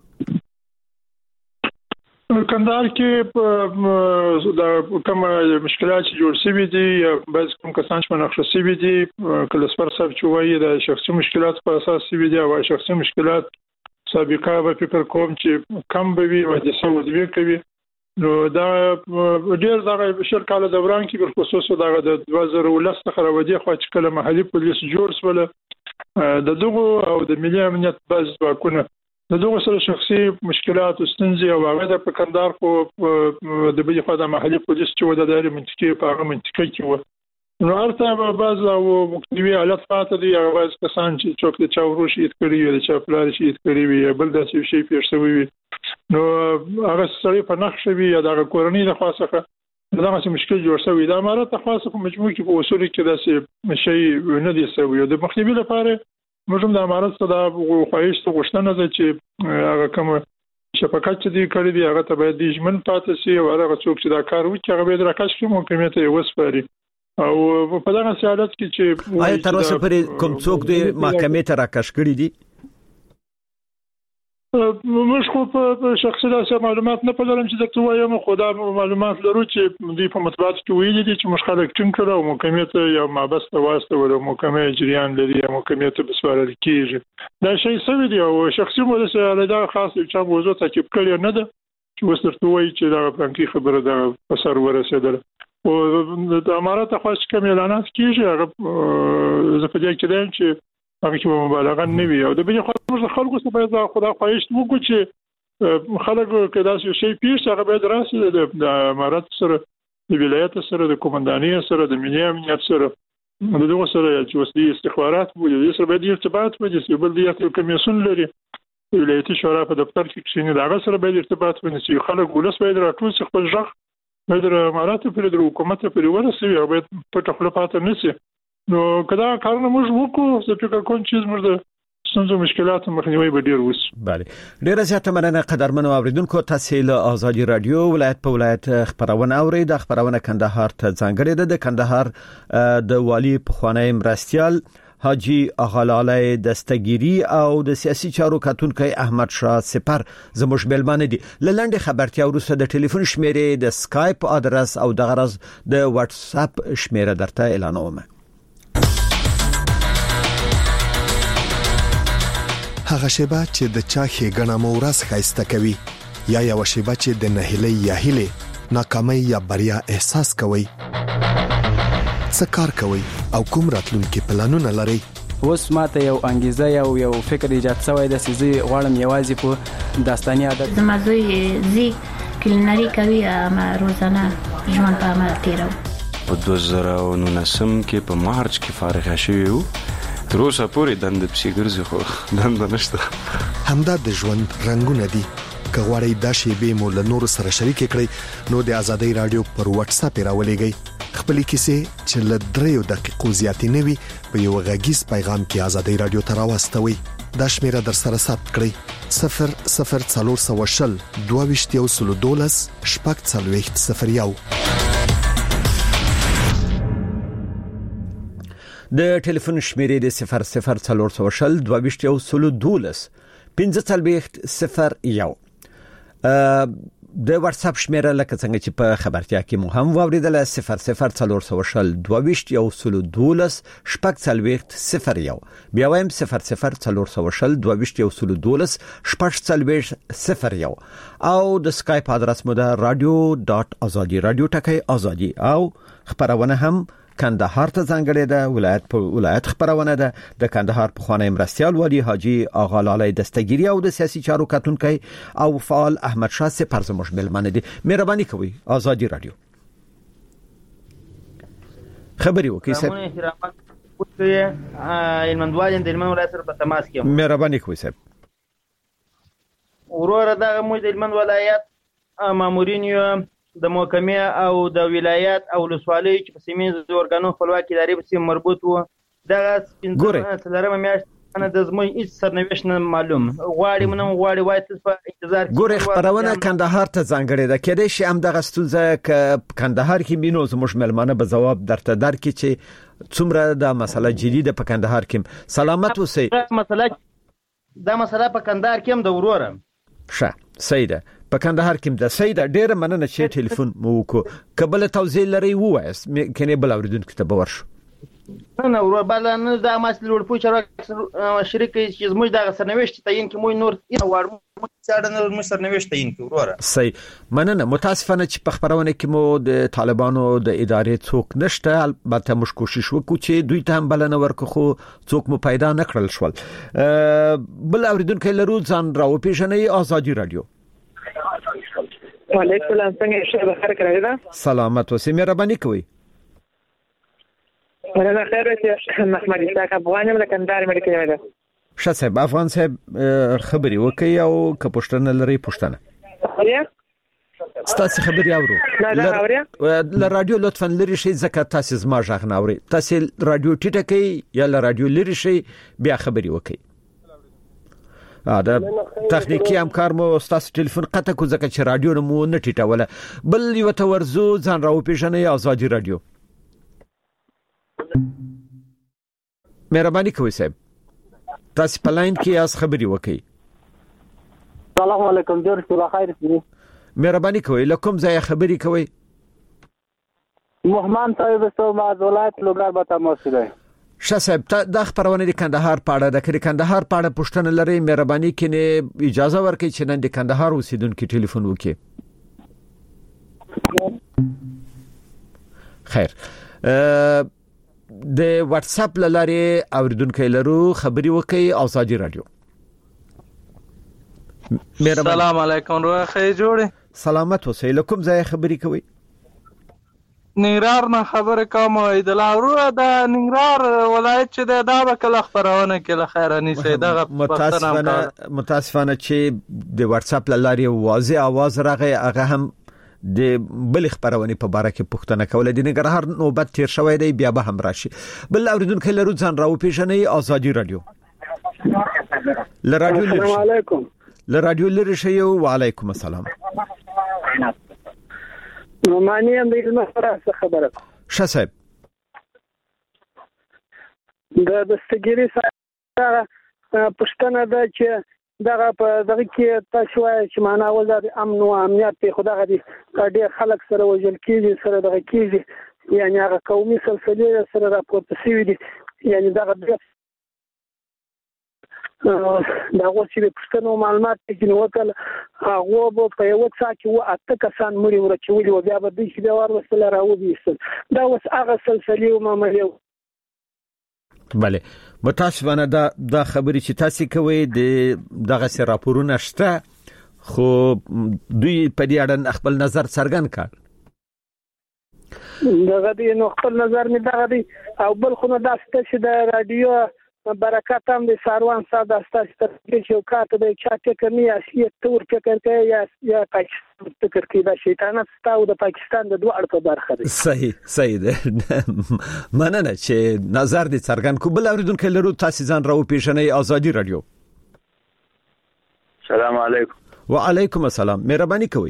کندهار کې د کوم مشکلات چې جوړ شوي دي بعض کوم کسان چې مناقشه شوي دي کله سپر صاحب چې وایي د شخصي مشکلات په اساس شوي دي او شخصي مشکلات سابقه به فکر کوم چې کم به وي او د سعودي کوي نو دا ډیر دغه شر کال دوران کې په خصوص دغه د دوه زره ولس څخه راوځي خو چې کله محلي پولیس جوړ سول د دغه او د ملي امنیت باز واکونه د دغه سره شخصي مشکلات او ستونزې او هغه د پکندار خو د بل خوا د محلي پولیس چې د دایره منطقې په هغه منطقه کې و نو ارته بعض او مختلفي حالت فاته دي هغه بعض کسان چې څوک د چاورو شي کړی وي د چاپلار شي کړی وي بل داسې شي پیښ شوی وي نو هغه سړی په نقش وي یا د کورنۍ د خاصه دا څه مشکل جوړ شوی دا امارات خاصه په مجموع کې په اصول کې داسې شی نه دي شوی د مخنیوي لپاره موږ هم د امارات څخه د خواهش ته غوښتنه ده چې هغه کوم شفقت چې دی کړی دی هغه ته باید د ژمن پاتې شي او هغه څوک چې دا کار وکړي هغه باید راکښ کړي محکمې ته وسپاري او په دغه حالت کې چې آیا تر اوسه پورې کوم څوک د محکمې ته راکښ کړي دي موږ خو په شخصي ډول معلومات نه پدلم چې دغه وایم خو دا معلومات لرو چې دوی په مطبوعات کې ویلي دي چې مخ خلک ټینګ کړو او محکمې ته یو مابس ته واسطه ولر محکمې جریان لري او محکمې ته بسوارل کیږي دا شی سوي دی او شخصي مو له دا خاص چې موضوع ته کې کړی نه ده چې وسرته وایي چې دا پرانکی خبره ده اثر ورسېدل او د امارات خاص کوم اعلانات کیږي هغه زفدي کېدل چې هغه چې مبالغه نه وي او د بل خلکو خلکو څخه باید خدا خواهش وکړي چې خلکو کدا شي پیښ هغه باید راسي د امارات سره د ولایت سره د کومندانۍ سره د ملي امنیت سره د دغه سره چې وسلي استخبارات بوله د سره باید ارتباط ونیسي بل د یو کمیسون لري ولایتي شورا په دفتر کې کښینه دغه سره باید ارتباط ونیسي خلک ولس باید راټول شي خپل ځخ باید امارات پر د حکومت پر ورسوي او باید په تخلفات نشي نو کدا کارونه موږ وکړو چې فکر کوم چې موږ د څنګه مشکلات مخنیوي به ډیر وس. بله ډیره زیاته مننه قدرمنو اوریدونکو تاسو له آزادي رادیو ولایت په ولایت خبرونه اورئ د خبرونه کندهار ته ځانګړې ده د کندهار د والی پخوانی مرستيال حاجی اغالاله دستگیری او د سیاسي چارو کتونکو احمد شاه سپر زموږ ملمانه دي لاندې خبرتیا ورسره د ټلیفون شمیرې د سکایپ ادرس او د غرض د واتس اپ شمیره درته اعلانوم. هغه شیبه چې د چا ښېګڼه مو ورځ ښایسته کوي یا یو شیبه چې د نهیلۍ یا هیلې ناکامۍ یا بریا احساس کوي څه کار کوي او کوم راتلونکي پلانونه لري اوس ماته یو انګیزه یو یو فکر ایجاد شوی د سيزي غواړم یوازې په داستاني عادت د مزوی زی کلینری کوي ما روزانه ژوند په عمل تیرو په دوه زره او نولسم کې په مارچ کې فارغ شوی وو تر اوسه پورې دند پسې ګرځي خو دند نشته همدا د ژوند رنگونه دي که غواړئ دا شیبې مو له نور سره شریک کړئ نو د آزادۍ رادیو پر واتس اپ راولېږئ خپلې کیسې چې له دریو دقیقو زیاتې نه وي په یو غږیز پیغام کې آزادۍ رادیو ته راوستوئ دا شمیره در سره ثبت کړئ صفر صفر څلور سوه شل دوه ویشت یو سلو دولس شپږ څلوېښت صفر یو. د ټلیفون شمیرې د صفر صفر څلور سوه شل دوه ویشت یو سلو دولس پنځه څلوېښت صفر یو. د واتس اپ شمیره لکه څنګه چې په خبرتیا کې مو هم واوریدل صفر صفر څلور سوه شل دوه ویشت یو سلو دولس شپږ څلوېښت صفر یو. بیا وایم صفر صفر څلور سوه شل دوه ویشت یو سلو دولس شپږ څلوېښت صفر یو او د سکایپ ادرس مو د رادیو ډاټ ازادي رادیو ټکی ازادي او خبرونه هم کندهار ته ځانګړې ده ولایت په ولایت خبرونه ده د کندهار پخوانی مرستيال والی حاجی اغالاله دستگیری او د سیاسي چارو کتونکو او فعال احمد شاه سپر زموږ ملمانه دي مهرباني کوئ آزادي رادیو خبري وکي سب المندوال د المن ولایت سره په تماس کې مهرباني کوئ سب ورور دغه مو د المن ولایت مامورین یو د محکمې او د ولایت او ولسوالۍ چې په سیمې ورګانو خپلواکي ادارې په سیمه مربوط وو دغه پنځه څلورمه میاشت انا د زموږ هیڅ سرنوشت نه معلوم غواړي منم غواړي وای تاسو په انتظار ګوري خبرونه کندهار ته ځانګړې ده کېدای شي هم دغه ستونزه ک کندهار کې مينو زموږ ملمانه به جواب درته درکې چې څومره د مسله جديده په کندهار کې سلامت اوسئ مسله دا مسله په کندهار کې هم د ورورم ښه سیده په کندهار کې د سیده ډېر مننه چې ټلیفون مو وکړو قبل توضیح لري وایس کنه بل اوریدونکو ته باور شو نه ورور بل نه دا ماسل ور پوښتنه شریک چې زموږ د سرنوشت تعین کې مو نور وړ مو څاړنه مو سرنوشت تعین کې ورور صحیح مننه متاسفانه چې په خبرونه کې مو د طالبانو د ادارې څوک نشته البته موږ کوشش وکړو چې دوی ته هم بلنه ورکړو خو څوک مو پیدا نکړل شول بل اوریدونکو لرو ځان راو پیژنې آزادي رادیو وعلیکم السلام څنګه شه بخیر کړی دا سلامت اوسئ مهرباني کوئ انا خير محمد اسحاق افغاني من کندهار ملک یم. شاسب افغان صاحب خبري وکي او که پښتنه لري پښتنه ستاسو خبري اورو ل رادیو لطفا لري شي زکه تاسو زما ژغ نه اوري تاسو رادیو ټیټه کوي یا ل رادیو لري شي بیا خبري وکي ا دا تخنیکی همکار مو ستاسو ټلیفون قطع کو زکه چې رادیو مو نه ټیټه ولا بل یو تورزو ځان راو پیژنې آزادي رادیو. مهرباني کوئ صاحب تاسو په لاین کې اس خبري وکي. السلام علیکم جوړ شو خیر دې. مهرباني کوئ لکم ځای خبري کوي. محمد طيب استوما ولایت لوګر به تاسو ده. شاه صاحب د خبرونه د کندهار پاړه د کړي کندهار پاړه پښتنه لري مهرباني کینه اجازه ورکړئ چې نن د کندهار اوسیدونکو ټلیفون وکړي. خیر د واتس اپ لاري اوریدونکو لرو خبري وکي آزادي رادیو. السلام علیکم روح خې جوړه سلامت اوسئ لکم ځای خبري کوي. ننګرهار نه خبره کوم د لاورو د ننګرهار ولایت چې د دا وکړه خبرونه کې له خیرانی سي دغه متاسفانه متاسفانه چې د واتس اپ لاري واضح आवाज راغی هغه هم د بل خبرونه په باره کې پښتنه کوله د ننګرهار نوبت تیر شوی دی بیا به هم راشي. بل اوریدونکو لرو ځان راو پیژنې آزادي رادیو. ل رادیو السلام علیکم. ل رادیو لری شي او علیکم السلام. نو معنی هم د علم خبره شه صاحب د دستګيري سره پښتنه ده چې دغه په دغه کې تاسو وایي چې معنا ول د امن او امنیت په خدای دې ډېر خلک سره وجل کیږي سره دغه کیږي یعنی هغه قومي سلسله سره راپورته شوی دي یعنی دغه دا اوس چې پښتنو معلومات کې نو وکړ هغه په یو څا کې و اته کسان مړي ورکوي او بیا به د شي د وار وسله راوځي دا اوس هغه سلسله او معاملې. بله متاسفانه دا د خبرې چې تاسو کوي د دغه سر راپورونه شته خو دوی په دې اړه خپل نظر څرګند کړ. دغه دې نو خپل نظر می دغه دی او بل خو نو دا ست چې د رادیو برکات هم د ساروان ساده ستاسو ته چې کاته د چاته کمی اسی تور فکر کوي یا یا پاکستان فکر کوي دا شیطانت ستاسو د پاکستان د دوه اړخ برخه ده. صحیح صحیح ده مننه چې نظر دې څرګند کو. بل اوریدونکو لرو تاسو ځان راو پیژنې آزادي رادیو. السلام علیکم. وعلیکم السلام. مهرباني کوئ.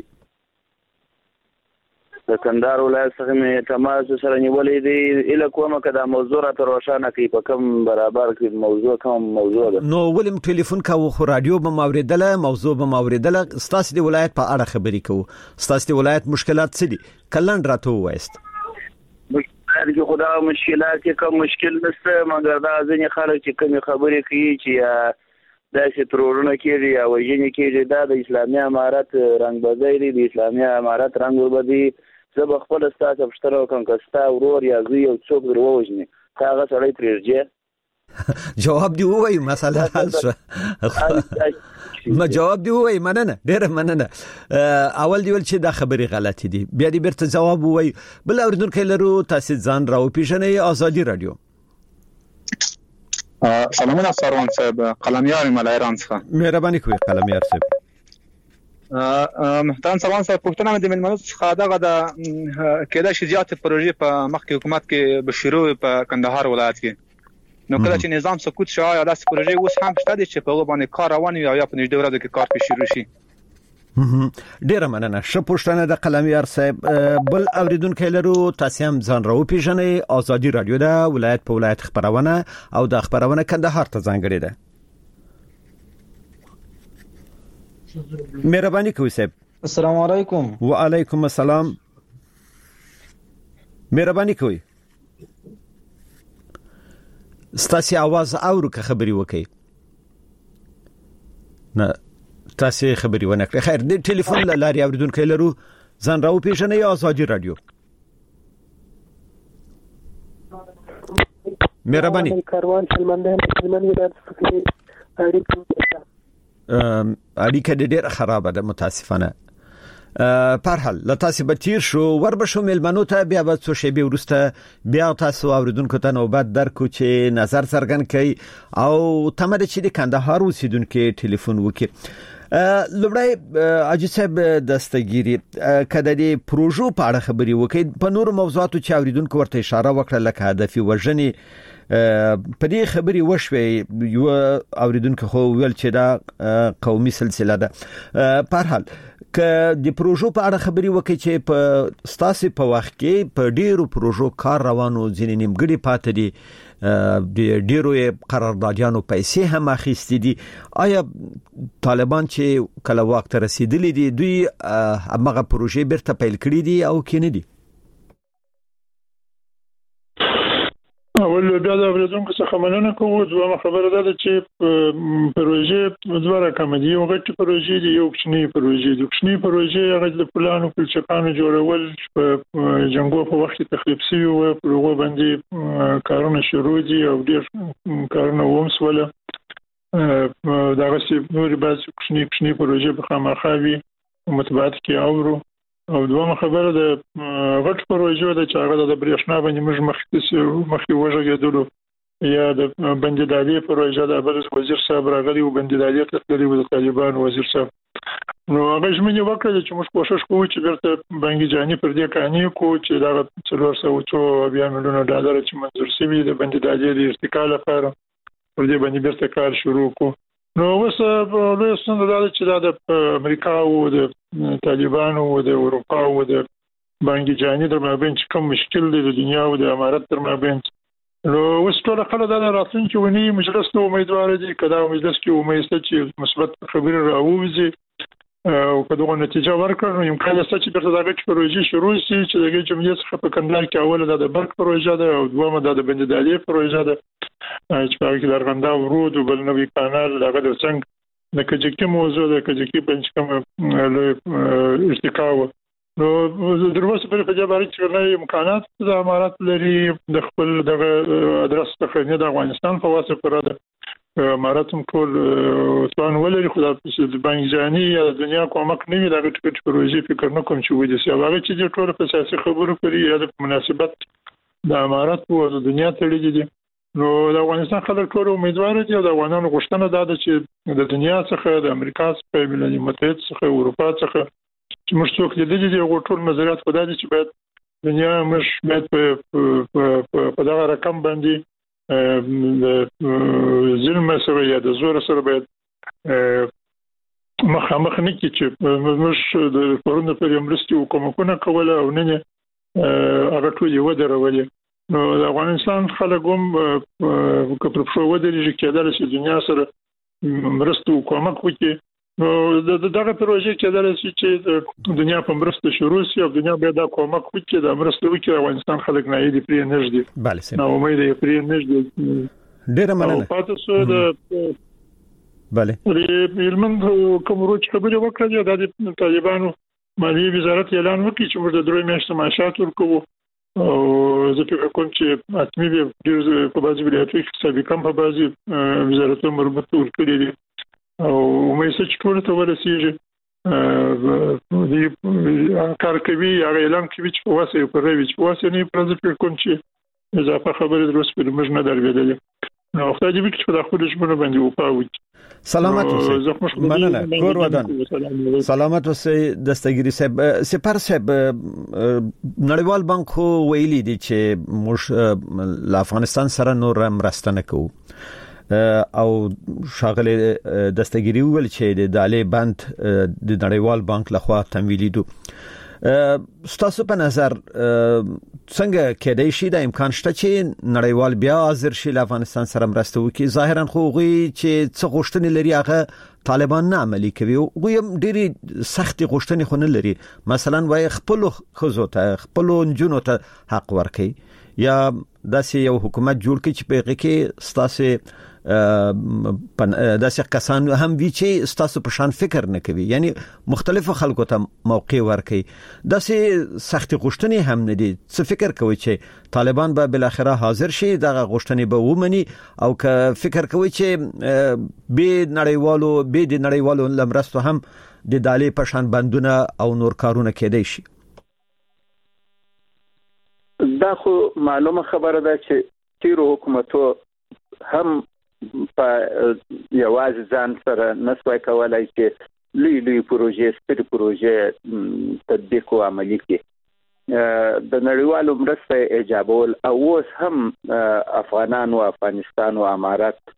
د کندهار ولایت څخه مې تماس سره نیولې دي اله کومه کدا موضوع را تر روښانه کوي په کوم برابر کې موضوع کوم موضوع ده. نو ولیم ټلیفون کاوه خو رادیو به موریدله موضوع به موریدله ستاسو د ولایت په اړه خبري کوو. ستاسو د ولایت مشکلات څه دي کلن راته وایست. مشکلات خدا مشکلات کې کوم مشکل نشته مګر دا ځینې خلک چې کوم خبري کوي چې دا چې ترورونه کېږي او یې کېږي دا د اسلامي امارت رنگ بازی د اسلامي امارت رنگ بازی زه به خپل ستاسو پښتنه کوم کستا ورور یا زوی او څوک دروژني هغه سړی پرېږي. جواب دی وای مساله حل شو. ما جواب دی وای مننه ډېر مننه. اول دی ول چې دا خبري غلطي دي بیا دې برته جواب وای. بل اوریدونکو لرو تاسو ځان راو پیژنې آزادي رادیو. سلامونه سروان صاحب قلمیار ملایران څخه. مهرباني کوئ قلمیار صاحب. محترم سروان صاحب پښتنه مې د ملمنو څخه دغه د کېدا شي زیات پروژې په مخکې حکومت کې بشیرو په کندهار ولایت کې نو کله چې نظام سقوط شو یا داسې پروژې اوس هم شته دي چې په هغه باندې کار روان وي او یا په نږدې ورځو کې کار پیل شروع شي. ډیره مننه. ش پښتنه د قلمیار صاحب. بل اوریدونکو لرو تاسو هم ځان راو پیژنې آزادي رادیو ده ولایت په ولایت خبرونه او د خبرونه کندهار ته ځانګړې ده. مهرباني کوئ صاحب. السلام علیکم. وعلیکم السلام. مهرباني کوئ ستاسو आवाज اورو که خبري وکي. نه تاسو خبري ونه کړئ. خیر د ټلیفون لاري اوریدونکو لرو ځان راو پیژنې آزادي رادیو. مهرباني. کاروان سلمندان سلمان ولایت څخه اړیکه ډېر خراب ده متاسفانه. پر حال لتاسې به تیر شو وربشو ملمنو ته بیا به څو شیبې وروسته بیا تاسو اوریدونکو ته نوبت درکو چې نظر څرګند کړي او تمره چې د کندهار اوسیدونکو ټلیفون وکړي. لومړی اجي صاحب دستګيري کده د پروژو په اړه خبري وکړي په نور موضوعاتو چې اوریدونکو ورته اشاره وکړه لکه هدف وژنې په دې خبري وشوي یو اوریدونکو خو ویل چې دا قومي سلسله ده. په هر حال ک د پروژو په اړه خبري وکړي چې په ستاسو په وخت کې په ډیرو پروژو کار روانو ځینې نیمګړي پاتې دي د ډیرو قراردادیانو پیسې هم اخیستې دي. آیا طالبان چې کله وخت رسیدلی دي دوی هغه پروژې بیرته پیل کړې دي او کې نه دي؟ اول بیا د اوریدونکو څخه مننه کوم. دوه خبره ده چې پروژې دوه رقم دي. یو غټ پروژې دي یو کوچنی پروژې دي. کوچنی پروژې هغه د پلانو فلسفانو جوړول په جنگو په وخت کې تخریب شوی او په هغه باندې کارونه شروع دي او ډیر کارونه ومسوله. دا غوښتي نور بعض کوچنی کوچنی پروژې په خامخاوي متبعات کې اورو. او دوه خبره ده غټ پروژې ده چې هغه د برېښنا باندې موږ مخکې مخکې وژغېدلو یا د بندیدالي پروژه ده. بل وزیر صاحب راغلی او بندیدالي تللی و د طالبان وزیر صاحب نو هغه ژمنه وکړه چې موږ کوشش کوو چې بیرته بانګي جاني پر دې کاني کو چې دا څلور سوه بیا میلیونه ډالر چې منظور شوی د بندیدالي د ارتقا لپاره پر دې باندې بیرته کار شروع کو. نو اوس په لوی څنګه دا چې دا د امریکا او د طالبانو او د اروپا او د بانګي جاني د مابین چې کوم مشکل دی د دنیا او د امارات تر مابین نو اوس ټول خلک دا راتلونکي ونی مجلس ته امیدوار دي کدا مجلس کې امید ته چې مثبت خبره راوځي او کله نتیجه ورکړي نو امکان شته چې په دغه پروژې شروع شي چې دغه جمهوریت څخه په کندهار کې اوله د برق پروژه ده او دومره د بندیدالي پروژه ده چې په کې لرغنده ورود او بل نوې کانال دغه د څنګه د کجکی موضوع د کجکی پنځ کوم له ارتقا نو دروازه په دې باندې چې نه امکانات د امارات لري د خپل دغه ادرس څخه نه د افغانستان په واسطه پر ده امارات هم ټول ځان ولري خو د بانګ جاني یا د دنیا کومک نه وي دغه ټکټ پروژې فکر نه کوم چې ودی سي هغه چې ټول په سیاسي خبرو کوي یا د مناسبت د امارات او د دنیا تړلې دي. نو د افغانستان خلک ټول امیدوار دي او د افغانانو غوښتنه ده چې د دنیا څخه د امریکا څخه ملي متحد څخه اروپا څخه چې موږ څوک لیدلي دي او ټول نظریات خدای دي چې باید دنیا موږ باید په په دغه رقم باندې د ظلم سره یا د زور سره باید مخامخ نه کی چې موږ د پرونه پر امرستي حکومتونه کوله او نه هغه ټول یو درولې. نو د افغانستان خلک هم کپر شو ودرېږي کېدل چې دنیا سره مرستو کومک وکړي. نو دغه پروژې کېدل چې دنیا په مرسته شروع شي او دنیا به دا کومک وکړي د مرستو وکړي افغانستان خلک نه یې پرې نه دي. بله سم. نو امید یې پرې نه دي. ډېر مننه. پاتې سو د بله. علمن کوم روچ خبرې وکړه د طالبانو مالی وزارت اعلان وکړي چې موږ د درې میاشتې معاشات ورکوو او زه فکر کوم چې اتمی به ډېر په بعضي ولایتونو کې سابقا په بعضي وزارتونو مربوط ورکړي دي او مې څه چې ټول ته ورسیږي د کار کوي هغه اعلان کوي چې په واسه په روي چې په واسه نه پر ځکه فکر کوم چې اضافه خبره دروس په موږ نه درېدلې نو خدای دې وکړي چې په خپل ژوند باندې وپاوي. سلامت اوسئ. مننه. کور ودان. سلامت اوسئ دستګيري صاحب. سپر صاحب نړیوال بانک خو ویلي دي چې موږ له افغانستان سره نور مرسته نه کوو او شاغله دستګيري ویل چې د دالې بند د نړیوال بانک لخوا تمویلي دي. ستاسو په نظر څنګه کېدای شي د امکان شته چې نړیوال بیا حاضر شي له افغانستان سره مرسته وکړي؟ ظاهرا خو غوي چې څه غوښتنې لري هغه طالبان نه عملي کوي او غوي ډېری سخت غوښتنې خو نه لري. مثلا وای خپل خزو ته خپل نجونو ته حق ورکړي یا داسې یو حکومت جوړ کړي چې په کې ستاسو داسې کسان هم وی چې ستاسو په شان فکر نه کوي یعنی مختلفو خلکو ته موقع ورکړي. داسې سخت غوښتنې هم نه دي. څه فکر کوي چې طالبان به بل اخره حاضر شي دغه غوښتنې به ومني او که فکر کوي چې به نړیوالو به د نړیوالو لمرستو هم د دالې پشان بندونه او نور کارونه کېدای شي؟ دا خو معلومه خبره ده چې تیرو حکومتو هم په یوازې ځان سره نسوای کولای چې لوی لوی پروژې سترې پروژې تطبیق او عملي کړي. د نړیوالو مرستو ایجابول او اوس هم افغانان او افغانستان او امارات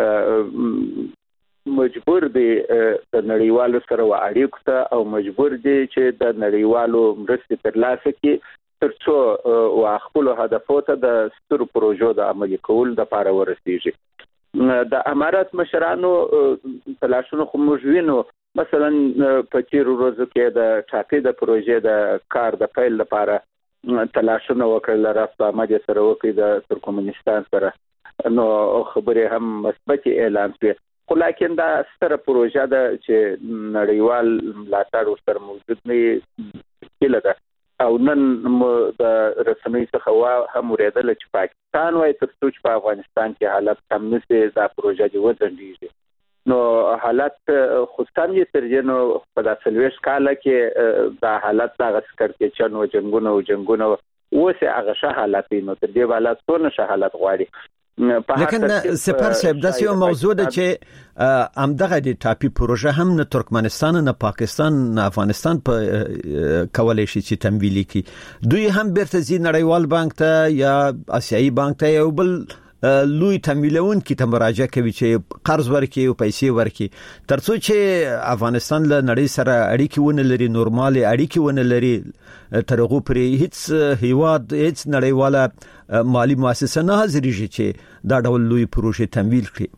مجبور دي د نړیوالو سره اړیکو ته او مجبور دي چې د نړیوالو مرستې ترلاسه کړي ترڅو واخپل هدفو ته د سترو پروژو د عملي کول د لپاره ورسیږي. د امارات مشرانو تلاشونه خو موږ وینو، مثلا په تیرو ورځو کې د ټاپي د پروژې د کار د پیل لپاره تلاشونه وکړل، راست آمد سره وکړي د ترکمنستان سره، نو خبرې هم مثبت اعلان شوې. خو لیکن دا ستره پروژه ده چې نړیوال ملاتړ سره موجود نه کېله ده او نن د رسنۍ څخه هم ورېدل چې پاکستان وايي ترڅو چې په افغانستان کې حالت کم نشي دا پروژه دې وځنډیږي. نو حالت خو سم یې تر دې نو په داسې څلوېښت کاله کې دا حالت دغه کړکېچن او جنګونه او جنګونه اوس هغه ښه حالت نو تر دې حالت څونه ښه حالت غواړي. لیکن سپر صاحب داسې یو موضوع ده چې همدغه د ټاپي پروژه هم نه ترکمنستان نه پاکستان نه افغانستان په کولای شي چې تمویل کړي. دوی هم بیرته ځي نړیوال بانک ته یا آسیایي بانک ته یو بل لوی تمویلون کی ته مراجعه کوي چې قرض ورکړي او پیسې ورکړي ترڅو چې افغانستان له نړۍ سره اړیکې ونه لري، نورمال اړیکې ونه لري، تر هغه پرې هیڅ هیواد هیڅ نړیواله مالی مؤسسه نه حاضرېږي چې دا ډول لوی پروژې تمویل کړي.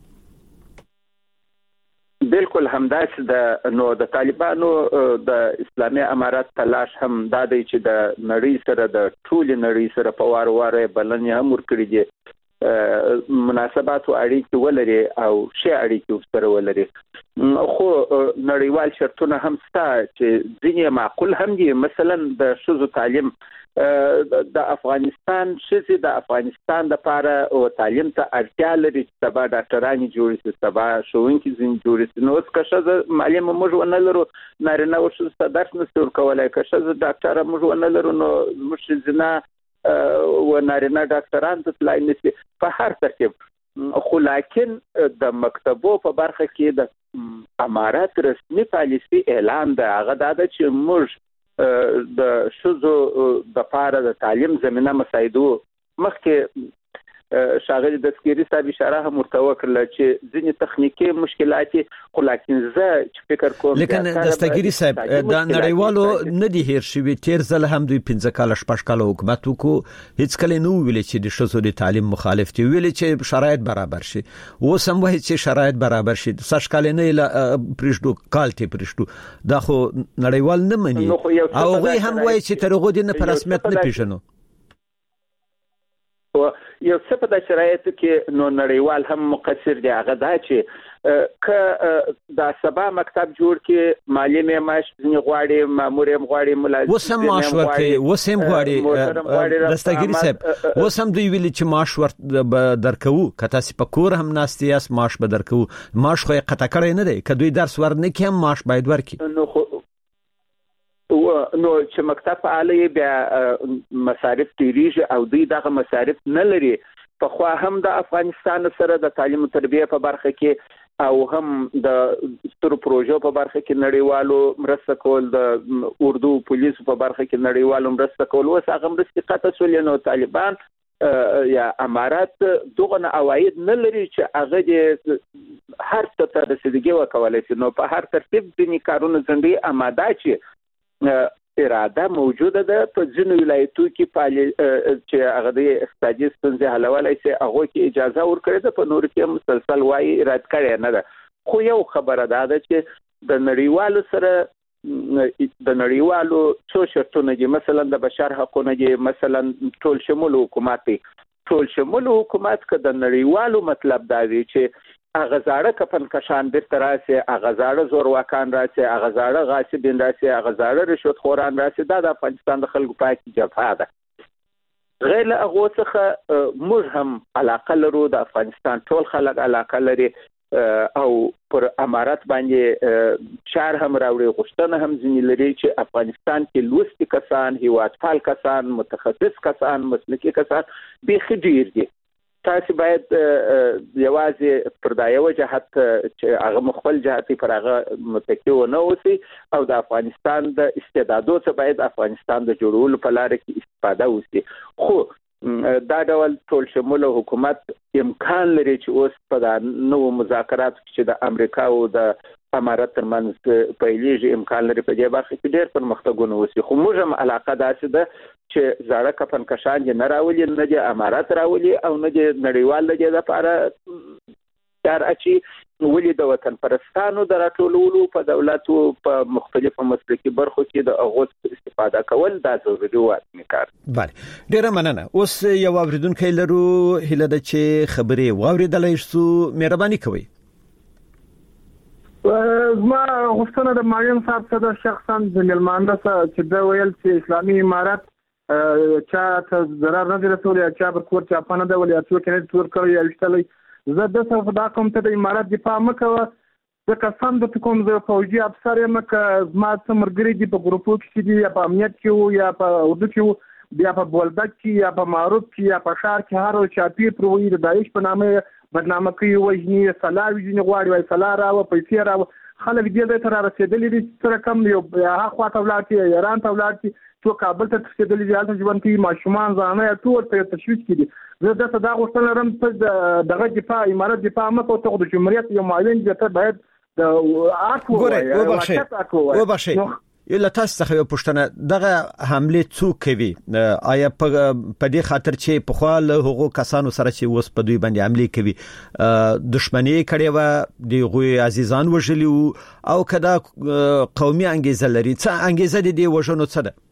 بالکل همداسې د نو د طالبانو د اسلامي امارات تلاش هم دا دی چې د نړۍ سره د ټول نړۍ سره په وار وار بلنې هم ورکړي دي، مناسبات او اړیکې ولري او شی اړیکې سره ولري. خو نړیوال شرطونه هم شته چې ځینې معقول هم دي، مثلا د ښځو تعلیم د افغانستان ښځې د افغانستان لپاره او تعلیم ته اړتیا لري چې سبا ډاکټرانې جوړې شي، سبا ښوونکي ځینې جوړې شي. نو اوس که ښځه معلمه موږ ونه لرو، نارینه او ښځو ته درس نشي ورکولی، که ښځه ډاکټره موږ ونه لرو نو زموږ ښځینه و نارینه ډاکټران ته تلای نشي په هر ترتیب. خو لیکن د مکتبو په برخه کې د امارات رسمي پالیسي اعلان ده، هغه دا ده چې موږ د ښځو د لپاره د تعلیم زمینه مساعدو مخکې شاغلي دستګيري صاحب اشاره هم ورته وکړه چې ځینې تخنیکی مشکلات خو لیکن زه چې فکر کوم لیکن دستګيري صاحب د نړیوالو نه دي هیر شوی تیر ځل هم دوی پنځه کال شپږ کال حکومت وکړو، هیڅ کله نو ویل چې د ښځو د تعلیم مخالف دي، ویل چې شرایط برابر شي. اوس هم وایي چې شرایط برابر شي، سش کال نه پرېښدو کال ته پرېښدو، دا خو نړیوال نه مني او هغه هم وایي چې تر هغه د په رسمیت نه پیژنو. یو څه په د شرایطو کې نو نړیوال هم مقصر دی، هغه دا چې که دا سبا مکتب جوړ کې معلم یې معاش ځینې غواړي، مامور یې غواړي، ملازم اوس هم معاش ورکوي، اوس هم غواړي دستګيري صاحب، اوس هم دوی ویلي چې معاش ور درکوو، که تاسو په کور هم ناست یاست معاش به درکوو. معاش خو یې قطع کړی نه دی، که دوی درس ورنکړي هم معاش باید ورکړي. نو خو نو چې مکتب فعالی بیا مصارف تیریږي او دوی دغه مصارف نه لري. په خو هم د افغانستان سره د تعلیم او تربیه په برخه کې او هم د سترو پروژو په برخه کې نړیوالو مرسته کول، د اردو پولیسو په برخه کې نړیوالو مرسته کول، اوس هغه مرستې قطع شولې. نو طالبان یا امارات دغه عواید نه لري چې هغه د هر څه ته رسیدګي وکولای شي. نو په هر ترتیب ځینې کارونه ځنډي، اماده چې اراده موجوده ده په ځینو ولایتو کې چې هغه د اقتصادي ستونزې حلولای شي، هغه کې اجازه ورکړې ده، په نور کې مسلسل وایي رد کړی نه ده. خو یو خبره ده چې د نړیوالو سره د نړیوالو څو شرطونه دي، مثلا د بشر حقوقونه دي، مثلا ټول شمول حکومت دی. ټول شمول حکومت که د نړیوالو مطلب دا دی چې هغه زاړه کفن کشان بیرته راسي، هغه زاړه زورواکان راسي، هغه زاړه غاصبین راسي، هغه زاړه رشوت خوران راسي، دا د افغانستان د خلکو پاکي جبهه ده. غیر له هغه څخه موږ هم علاقه لرو، د افغانستان ټول خلک علاقه لري او پر امارات باندې چار هم راوړي غوښتنه هم ځنی لري چې افغانستان کې لوستي کسان هیوادپال کسان متخصص کسان مسلکي کسان به خډیر دي تاسو باید یوازې پر دا یو جهت چې هغه مخبل جهتي پر هغه متکی و نه اوسي او د افغانستان د استعدادو څخه باید افغانستان د جوړولو په لار کې استفاده وشي خو دا ډول ټول شموله حکومت امکان لري چې اوس په نو مذاکرات چې د امریکا او د امارات ترمنځ پیلېږي امکان لري په دې برخه کې ډېر پرمختګونه وشي خو موږ هم علاقه داسې ده چې زړه کفن کشان یې نه راولي نه د امارات راولي او نه د نړیوال د لپاره کار اچي ولې د وطن پرستانو د راټولولو په دولتو په مختلفو مسلکي برخو کې د اغوت استفاده کول دا ضروري وایي کار. بله ډیره مننه. اوس یو اوریدونکو لرو هله د چې خبرې واوریدلای شو مهرباني کوئ. ما غوښتنه د ماین صاحب څخه شخصا د ملمانده چې دا ویل چې اسلامي امارات چا ته ضرر نه رسولي چا پر کور چا پنه دا ولې اتو کې تور کوي یا وشتلې زه د څه دا کوم ته د امارات دفاع مکوه د قسم د کوم زه فوجي افسر یم ک ما څه مرګري دي په ګروپو کې دي یا په امنیت کې یا په اردو کې بیا په بولدک کې یا په معروف کې یا په شهر کې هر چا پیر پروي د داعش په نامه بدنامه کوي وجني سلاوي جن غواړي وای سلا راو پیسې راو خلک دې ته را رسیدلې دي سره کم یو هغه خواته ولاړ ایران ته ولاړ تو کابل ته رسیدلې دي حالت ژوند کې ماشومان ځانه ټول ته تشویش کړي زه د صدا غوښتنه لرم چې دغه دفاع امارات دفاع مکو ته د جمهوریت یو معاون جته باید د اکو و بخشي یله تاسو څخه یو پښتنه دغه حمله څوک کوي آیا په دې خاطر چې په خپل حقوق کسانو سره چې اوس په دوی باندې حمله کوي دښمنی کړي و د غوي عزیزان وژلی او کدا قومي انګیزه لري څه انګیزه دي وژنو څه ده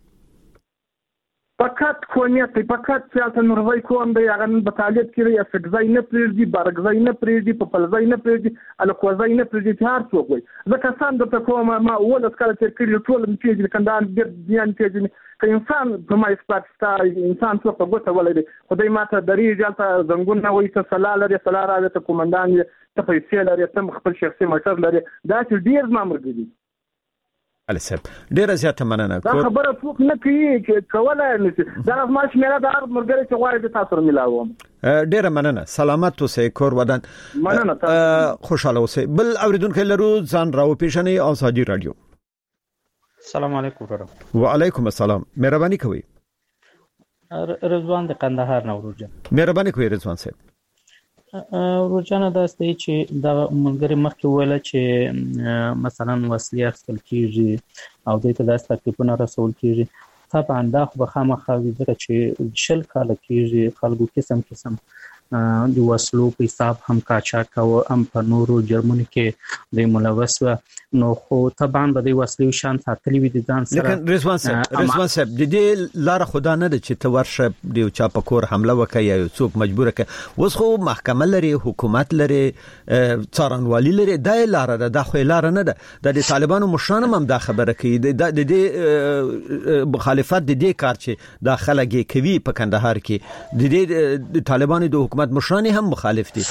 فقط قومیت فقط سیاست نوروي کوم دی هغه په طالب کې یا فکزای نه پریږدي برګزای نه پریږدي په پلزای نه پریږدي الکوزای نه پریږدي هر څوک وي ځکه سم د کومه ما اول اسکل چې کړي ټول چې کندان ډېر ځان چې که انسان په ما سپارستا انسان څو په ګوته ولري خدای ماته درې ځلته زنګون نه وي ته سلا لري سلا راوي ته کومندان ته پیسې لري ته خپل شخصي موټر لري دا چې ډېر مامور دي السب ډیره زیاته مننه دا خبره څوک نه کوي چې کولای نشي دا ماش میرا د هر مرګري چې غواړي د تاسو ملاوم ډیره مننه سلامت اوسئ کور ودان مننه خوشاله اوسئ بل اوریدونکو لرو ځان راو پیښنې ازادي رادیو. السلام علیکم ورحمت وعلیکم السلام مهرباني کوئ. رضوان د قندهار نه ورجن مهرباني کوئ رضوان صاحب. روزانه دا ستې چې د ملګری مخکې ویل چې مثلا وسلې اخیستل کیږي او د ته د تکلیفونو رسول کیږي طبعا دا خو به خامخا وي ځکه چې شل کال کیږي خلکو قسم قسم د وسلو په حساب هم قاچاق او هم په نورو جرمونو کې د ملوث و نو خو طبعا به د وسلو شان ساتلې وي د ځان سره لیکن رضوان صاحب رضوان صاحب د دې لار خدا نه د چې ته ورشه د چا په کور حمله وکړي یا څوک مجبور کړي اوس خو محکمه لري حکومت لري څارنوالي لري دا لار ده د خو لار نه ده د طالبانو مشران هم دا خبره کوي د دې مخالفت د دې کار چې داخله کې کوي په کندهار کې د دې طالبانو د حکومت مشران هم مخالف دي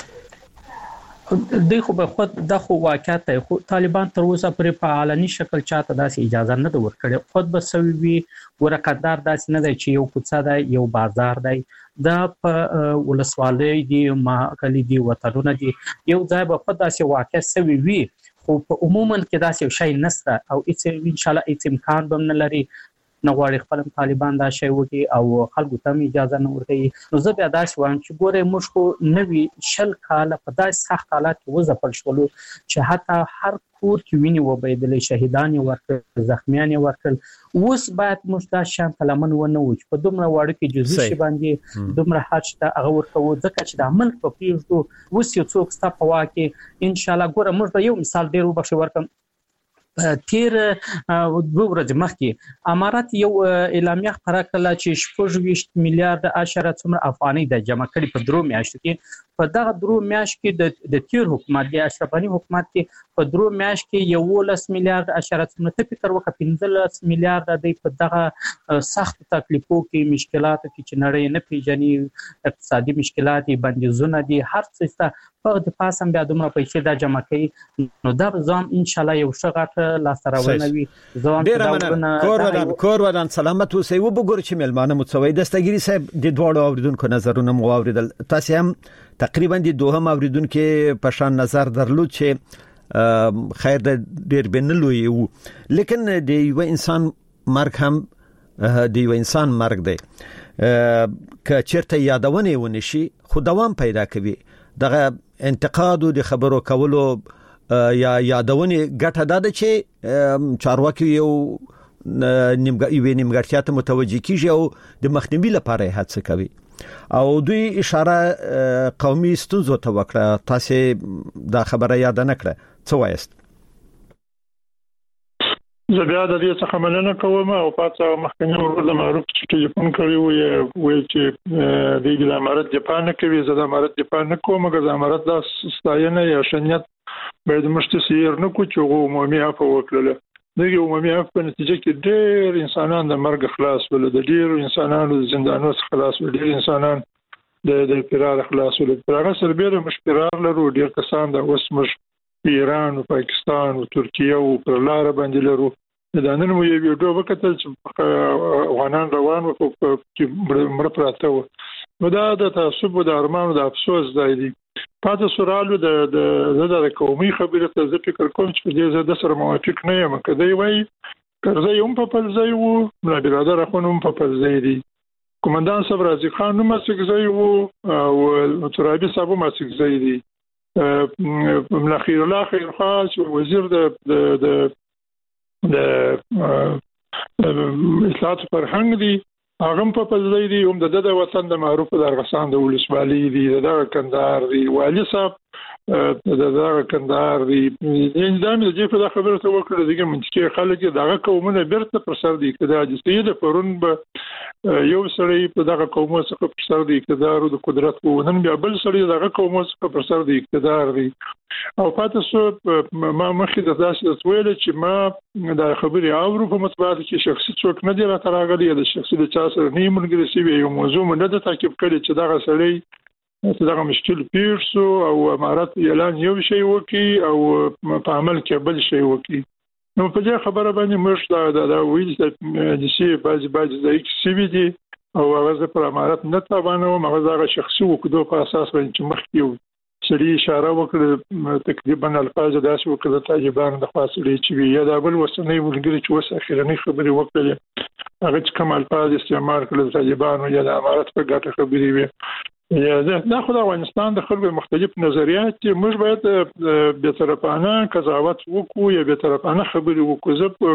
د خو به خود د خو واقعیت خو طالبان تر اوسه پر په علني شکل چاته داسې اجازه نه ده ورکړې خود به سوي ورقدار داسې نه دی چې یو کوڅه ده یو بازار دی دا په ولسوالۍ دی ما کلی دی وطنونه دي یو ځای به خود داسې واقع سوي وي خو په عموما کې داسې شی نشته او هیڅ ان شاء الله هیڅ امکان به نه لري نه غواړي خپل طالبان دا شی وکړي او خلکو ته اجازه نه ورکړي نو زه بیا دا شوم چې ګوره موږ خو نوي شل کال په داسې سخت حالات کې وځپل شولو چې حتی هر کور کې ویني وبېدلې شهیدان یې ورکړل زخمیان یې ورکړل اوس باید موږ دا شان لمن ونه و چې په دومره واړه کې جزئي شي باندې دومره حج ته هغه ورکوو ځکه چې د ملک په پیښو اوس یو څوک ستا په واکه ان شاء الله ګوره موږ یو مثال ډیر وبښه ورکم تیر دوه ورځې مخکې امارات یو اعلامیه خپره کړه چې شپږ ویشت میلیارډ اشاره څومره افغانۍ د جمع کړي په درو میاشتو کې په دغه درو میاشت کې د تیر حکومت د اشرف غنی حکومت کې په درو میاشت کې یولس میلیارډ اشاره څومره ته فکر وکړه پنځلس میلیارډ د په دغه سخت تکلیفو کې مشکلاتو کې چې نړۍ نه پیژني اقتصادي مشکلات بندیزونه دي هر څه په د پاسم بیا دومره پیسې دا جمع کوي نو دا ځان ان شاء الله یو ښه غټ لاسته راوړنه وي. ځان ډېره مننه کور ودان کور ودان سلامت اوسئ. وبګور چې ملمانه متسوي دستګيري صاحب د دواړو اوریدونکو نظرونه مو اوریدل. تاسو هم تقریبا د دوهم اوریدونکو په شان نظر درلود چې خیر د ډېر بنلوي وو لیکن د یو انسان مرګ هم د یو انسان مرګ دی که چیرته یادونه ونشي خو دوام پیدا کوي. دغه انتقاد او د خبرو کولو یا یادونه ګټه ده چې چارواکي یو نیمګړی نیمګړتیا ته متوجي کیږي او د مخنیوي لپاره هڅه کوي او دوی اشاره قومي ستونزو ته وکړه. تاسو دا خبره یاد نه کړه څه وایست؟ زه بیا د دې څخه مننه کوم او پاتې محکمې ورته معروف چې ټلیفون کړی و ویل چې د دې امارت دفاع نه کوي. زه د امارت دفاع نه کوم مګر د امارت د ستاینه یا شنیت باید مشتسیر نه کو چې عمومي عفو وکړله. دغه عمومي عفو په نتیجه کې ډېر انسانان د مرګ خلاص ول، د ډېر انسانانو د زندانونو څخه خلاص ول، ډېر انسانان د د فرار خلاص ول. هغه سربېره مشکرار لرو ډېر کسان د اوس مش ایران او پاکستان او ترکیه او پر لار باندې لرو. دا نن مو یو ویډیو وکړل چې افغانان روان وو چې مړ پراته وو. نو دا د تعصب او د ارمان او د افسوس ځای دی. پاتې سورالو د د د قومي خبره ته زه فکر کوم چې دې زه د سره موافق نه یم. کله وای کرزه یم په پلځای وو، ملا برادر خونم په پلځای دی، کومندان صبر رازي خان نو مسګزای وو او ترابي صاحب مسګزای دی، ملا خیر الله خیر خاص وزیر د د د اصلاحات فرهنګ دی، هغه په پلځای دی. هم د د وطن د معروف د ارغسان د ولسوالۍ دی، د کندهار دی، والی صاحب د د کندهار دی. نظام د دې په خبره ته وکړه دغه منځکي خلک دغه قومونه بیرته پر سر دی کدا د سید پرون به یو سړی په دغه قومو څخه پر سر دی اقتدار او د قدرت وونن بیا بل سړی دغه قومو څخه پر سر دی اقتدار دی. او پاتې سو ما مخې د داسې ویل چې ما د خبرې اورو په مطبوعات کې شخصي څوک نه دی راغلی د شخصي د چا سره نه مونږ رسېږي یو موضوع نه د تعقیب کړي چې دغه سړی چې دغه مشکل پیښ شو او امارات اعلان یو شی وکي او په عمل کې بل شی وکي. نو په دې خبره باندې موږ دا دا ویل چې د شی باز باز د ایکس سی بي دي او هغه پر امارات نه تابانه او هغه هغه شخصي وکړو په اساس باندې مخکې یو سړي اشاره وکړه تقریبا الفاظ داسې وکړه طالبان د فاصله چې یا د بل وسنۍ ولګري چې وسه اخیرنی خبري وکړه هغه چې کوم الفاظ استعمال کړل طالبان یا د امارات په ګټه خبري وي. یا دا خو د افغانستان د خلکو مختلف نظریات چې موږ باید به طرفانه قضاوت وکړو یا به طرفانه خبرې وکړو.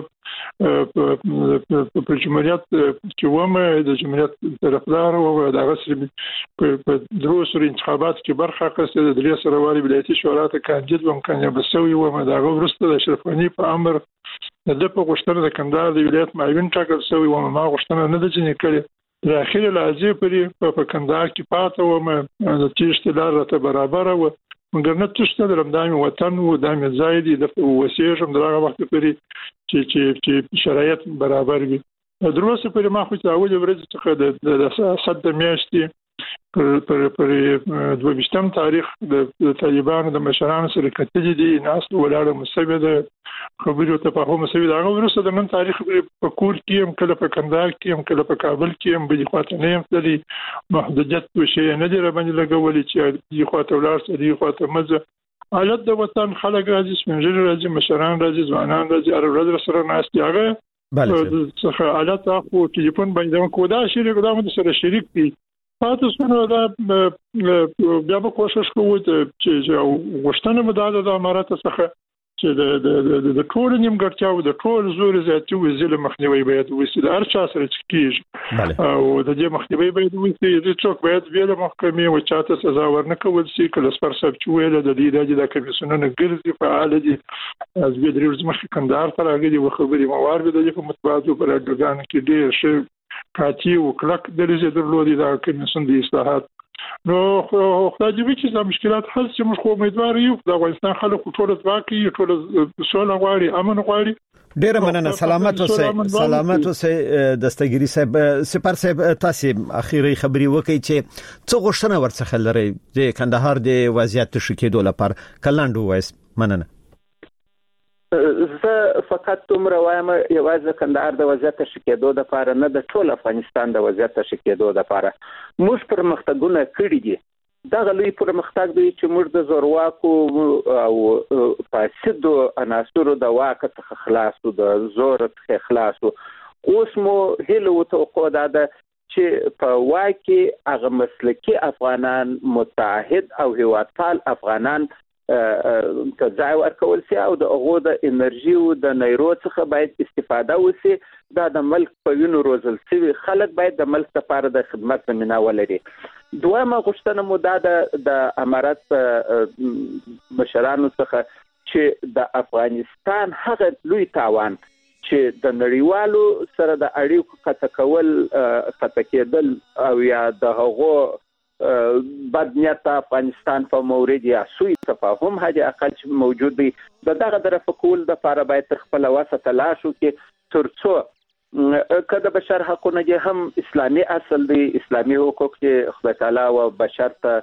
زه په جمهوریت کې وم د جمهوریت طرفدار او د غسر په دروس او انتخابات کې برخه اخیسته د درې سره والی ولایتي شورا ته کاندید وم کنه بسوي وم دا غوښته د اشرف غنی په امر د په غوښتنه د کندهار د ولایت معاون ټاکل شوی و. ما غوښتنه نه د جنې کړې د اخر لازم پرې په کندهار کې پاتې و د تیشت لار ته برابر و مګر نه تشته د رمضان وطن و د مزایدي د وسیږم دغه وخت پرې چې چې شرایط برابر وي. دروسه پرې ما خو ته اول ورځ څخه د صد میاشتې پر پر پر دوه ویشتم تاریخ د طالبانو د مشرانو سره کتلې دي ناس ولاړه مسبه خبرو ته په هم مسبه دا ورسره د من تاریخ په کور کې هم کله په کندهار کې هم کله په کابل کې هم بل خاطر نه هم تلي محدودیت وشي نه دی باندې لګولې چې دی خاطر ولار سره دی خاطر مزه حالت د وطن خلک راځي سپنجر راځي مشران راځي ځوانان راځي ار ورځ سره ناس دیغه بله څه حالت اخو ټلیفون باندې کودا شریک دا مده سره شریک دي. تاسو څنګه دا بیا به کوشش کوو چې غوښتنه مداده د امارات څخه چې د د د ټول نیمګړتیا او د ټول زور زیاتي وزله مخنیوي باید وسی د هر چا سره کیږي او د دې مخنیوي باید وسی د څوک باید ویله محکمې او چاته سزا ورنکول شي کله سپر سب چې ویله د دې د کمیسیونونو ګرځي فعال دي از به درې مخ کندهار ته راغلي و خبري موارد د په مطبوعاتو پر اډګان کې ډېر شي کاتی او کلک درجه درلودي د کمیسیون د اصلاحات نو خدای دې چې دا مشکلات حل شي. موږ خو امیدوار یو د افغانستان خلک ټول ځواکي ټول سوله غواړي، امن غواړي. ډیر مننه. سلامت اوسئ. سلامت اوسئ دستګيري صاحب. سپر صاحب تاسو اخیری خبري وکړئ چې څه غوښتنه ورڅخه لري د کندهار د وضعیت شکېدو لپاره کلاند وایس. مننه. زه فقط تمره وایم یوازې کندهار د وضعیت شکېدو لپاره نه، د ټول افغانستان د وضعیت شکېدو لپاره موږ پرمختګونه کړی دي. دا غلي پرمختګ دی چې موږ د زورواکو او فاسدو عناصرو د واک څخه خلاصو، د زور څخه خلاصو. اوس مو هیله وتوقع ده چې په واکي هغه مسلکي افغانان، متحد او هیوادپال افغانان ته ځای ورکول شي او د هغو د انرژي او د نیرو څخه باید استفاده وشي. دا د ملک په وینو روزل شوي خلک باید د ملک لپاره د خدمت زمینه ولري. دویمه غوښتنه مو دا د امارات مشرانو څخه چې د افغانستان هغه لوی تاوان چې د نړیوالو سره د اړیکو قطع کول، قطع کېدل او یا د هغو بد نیت افغانستان په مورد یا سوء تفاهم هغه اقل موجود دی، د دغه طرف کول د لپاره باید خپل واسطه تلاش وکړي ترڅو کله بشر حقونه دې هم اسلامي اصل دی، اسلامي حقوق چې خدای تعالی او بشر ته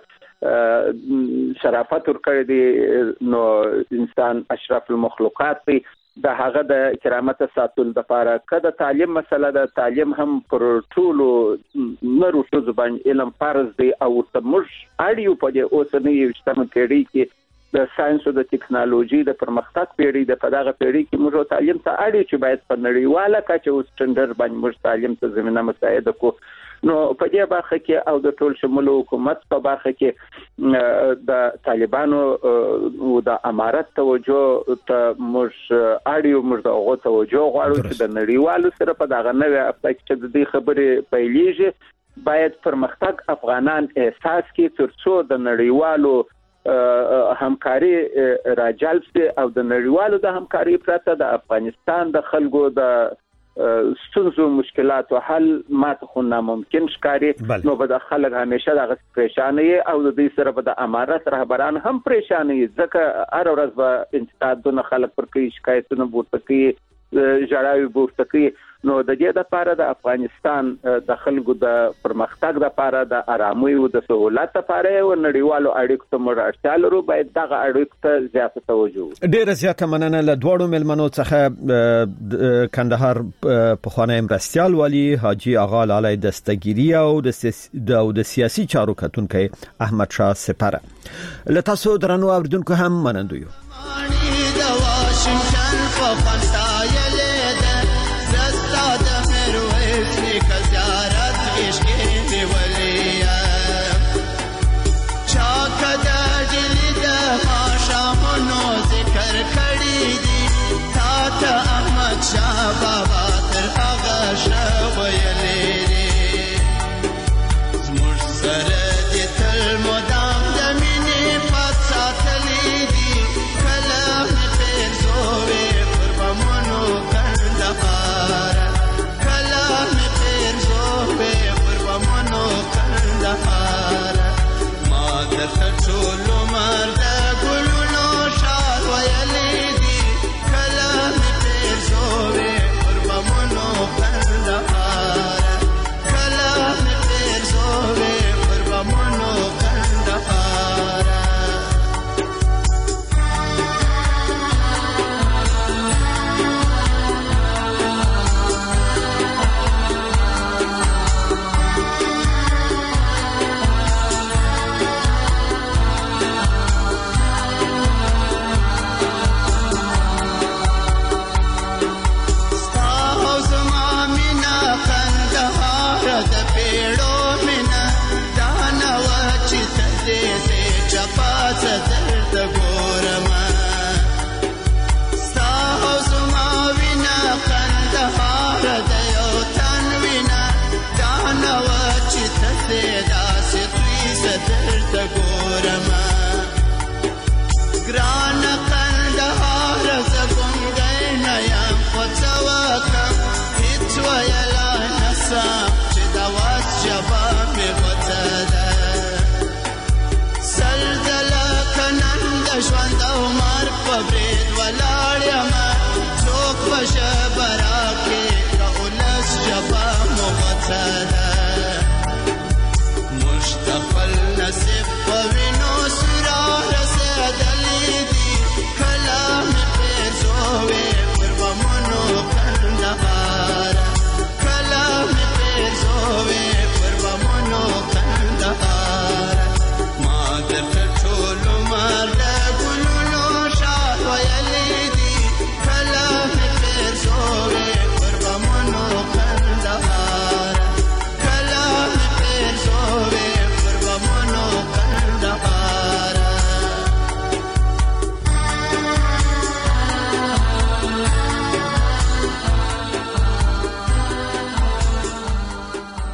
شرافت ورکړي دي، نو انسان اشرف المخلوقات دی، د هغه د کرامت ساتل د لپاره کله تعلیم مسله د تعلیم هم پر ټولو نورو څه باندې علم فرض دی او ته موږ اړیو په دې اوسنۍ اجتماعي پیړۍ کې د ساينس او د ټکنالوژي د پرمختګ پیړۍ د پدغه پیړۍ کې موږ تعلیم ته اړیو چې باید په نړیواله کچه او سټنډرډ باندې موږ تعلیم ته زمينه مساعده کو. نو په دې برخه کې او د ټول شمول حکومت په برخه کې د طالبانو او د امارت توجه ته موږ اړیو، موږ د هغه توجه غواړو چې د نړیوالو سره په دغه نوې افکت چې د دې خبرې پیلېږي باید پرمختګ افغانان احساس کړي ترڅو د نړیوالو همکاري راجلب شي او د نړیوالو د همکاري پرته د افغانستان د خلکو د ستونزو مشکلاتو حل ماته خو ناممکن ښکاري. نو به د خلک همیشه د پریشانی او د دې سره به د امارت رهبران هم پریشانی، ځکه هر ورځ به انتقادونه خلک پر کوي، شکایتونه بورته کوي، جړاوي بورته کوي. نو د دې لپاره د افغانستان د خلکو د پرمختګ لپاره د آرامۍ او د سہولت لپاره او نړیوالو اړیکو ته موږ اړتیا لرو، باید دغه اړیکو ته زیاته توجه. ډیره زیاته مننه له دوړو ملمنو څخه کندهار پخوانی مرستيال والی حاجی آغا لالی دستګيري او د سیاسي چارو کتونکو احمد شاه سپاره. له تاسو درنو اوریدونکو هم منندو یو. بابا تر هغه شویلې زموږ سره د تل مدام د مینې په ساتلې دي شاده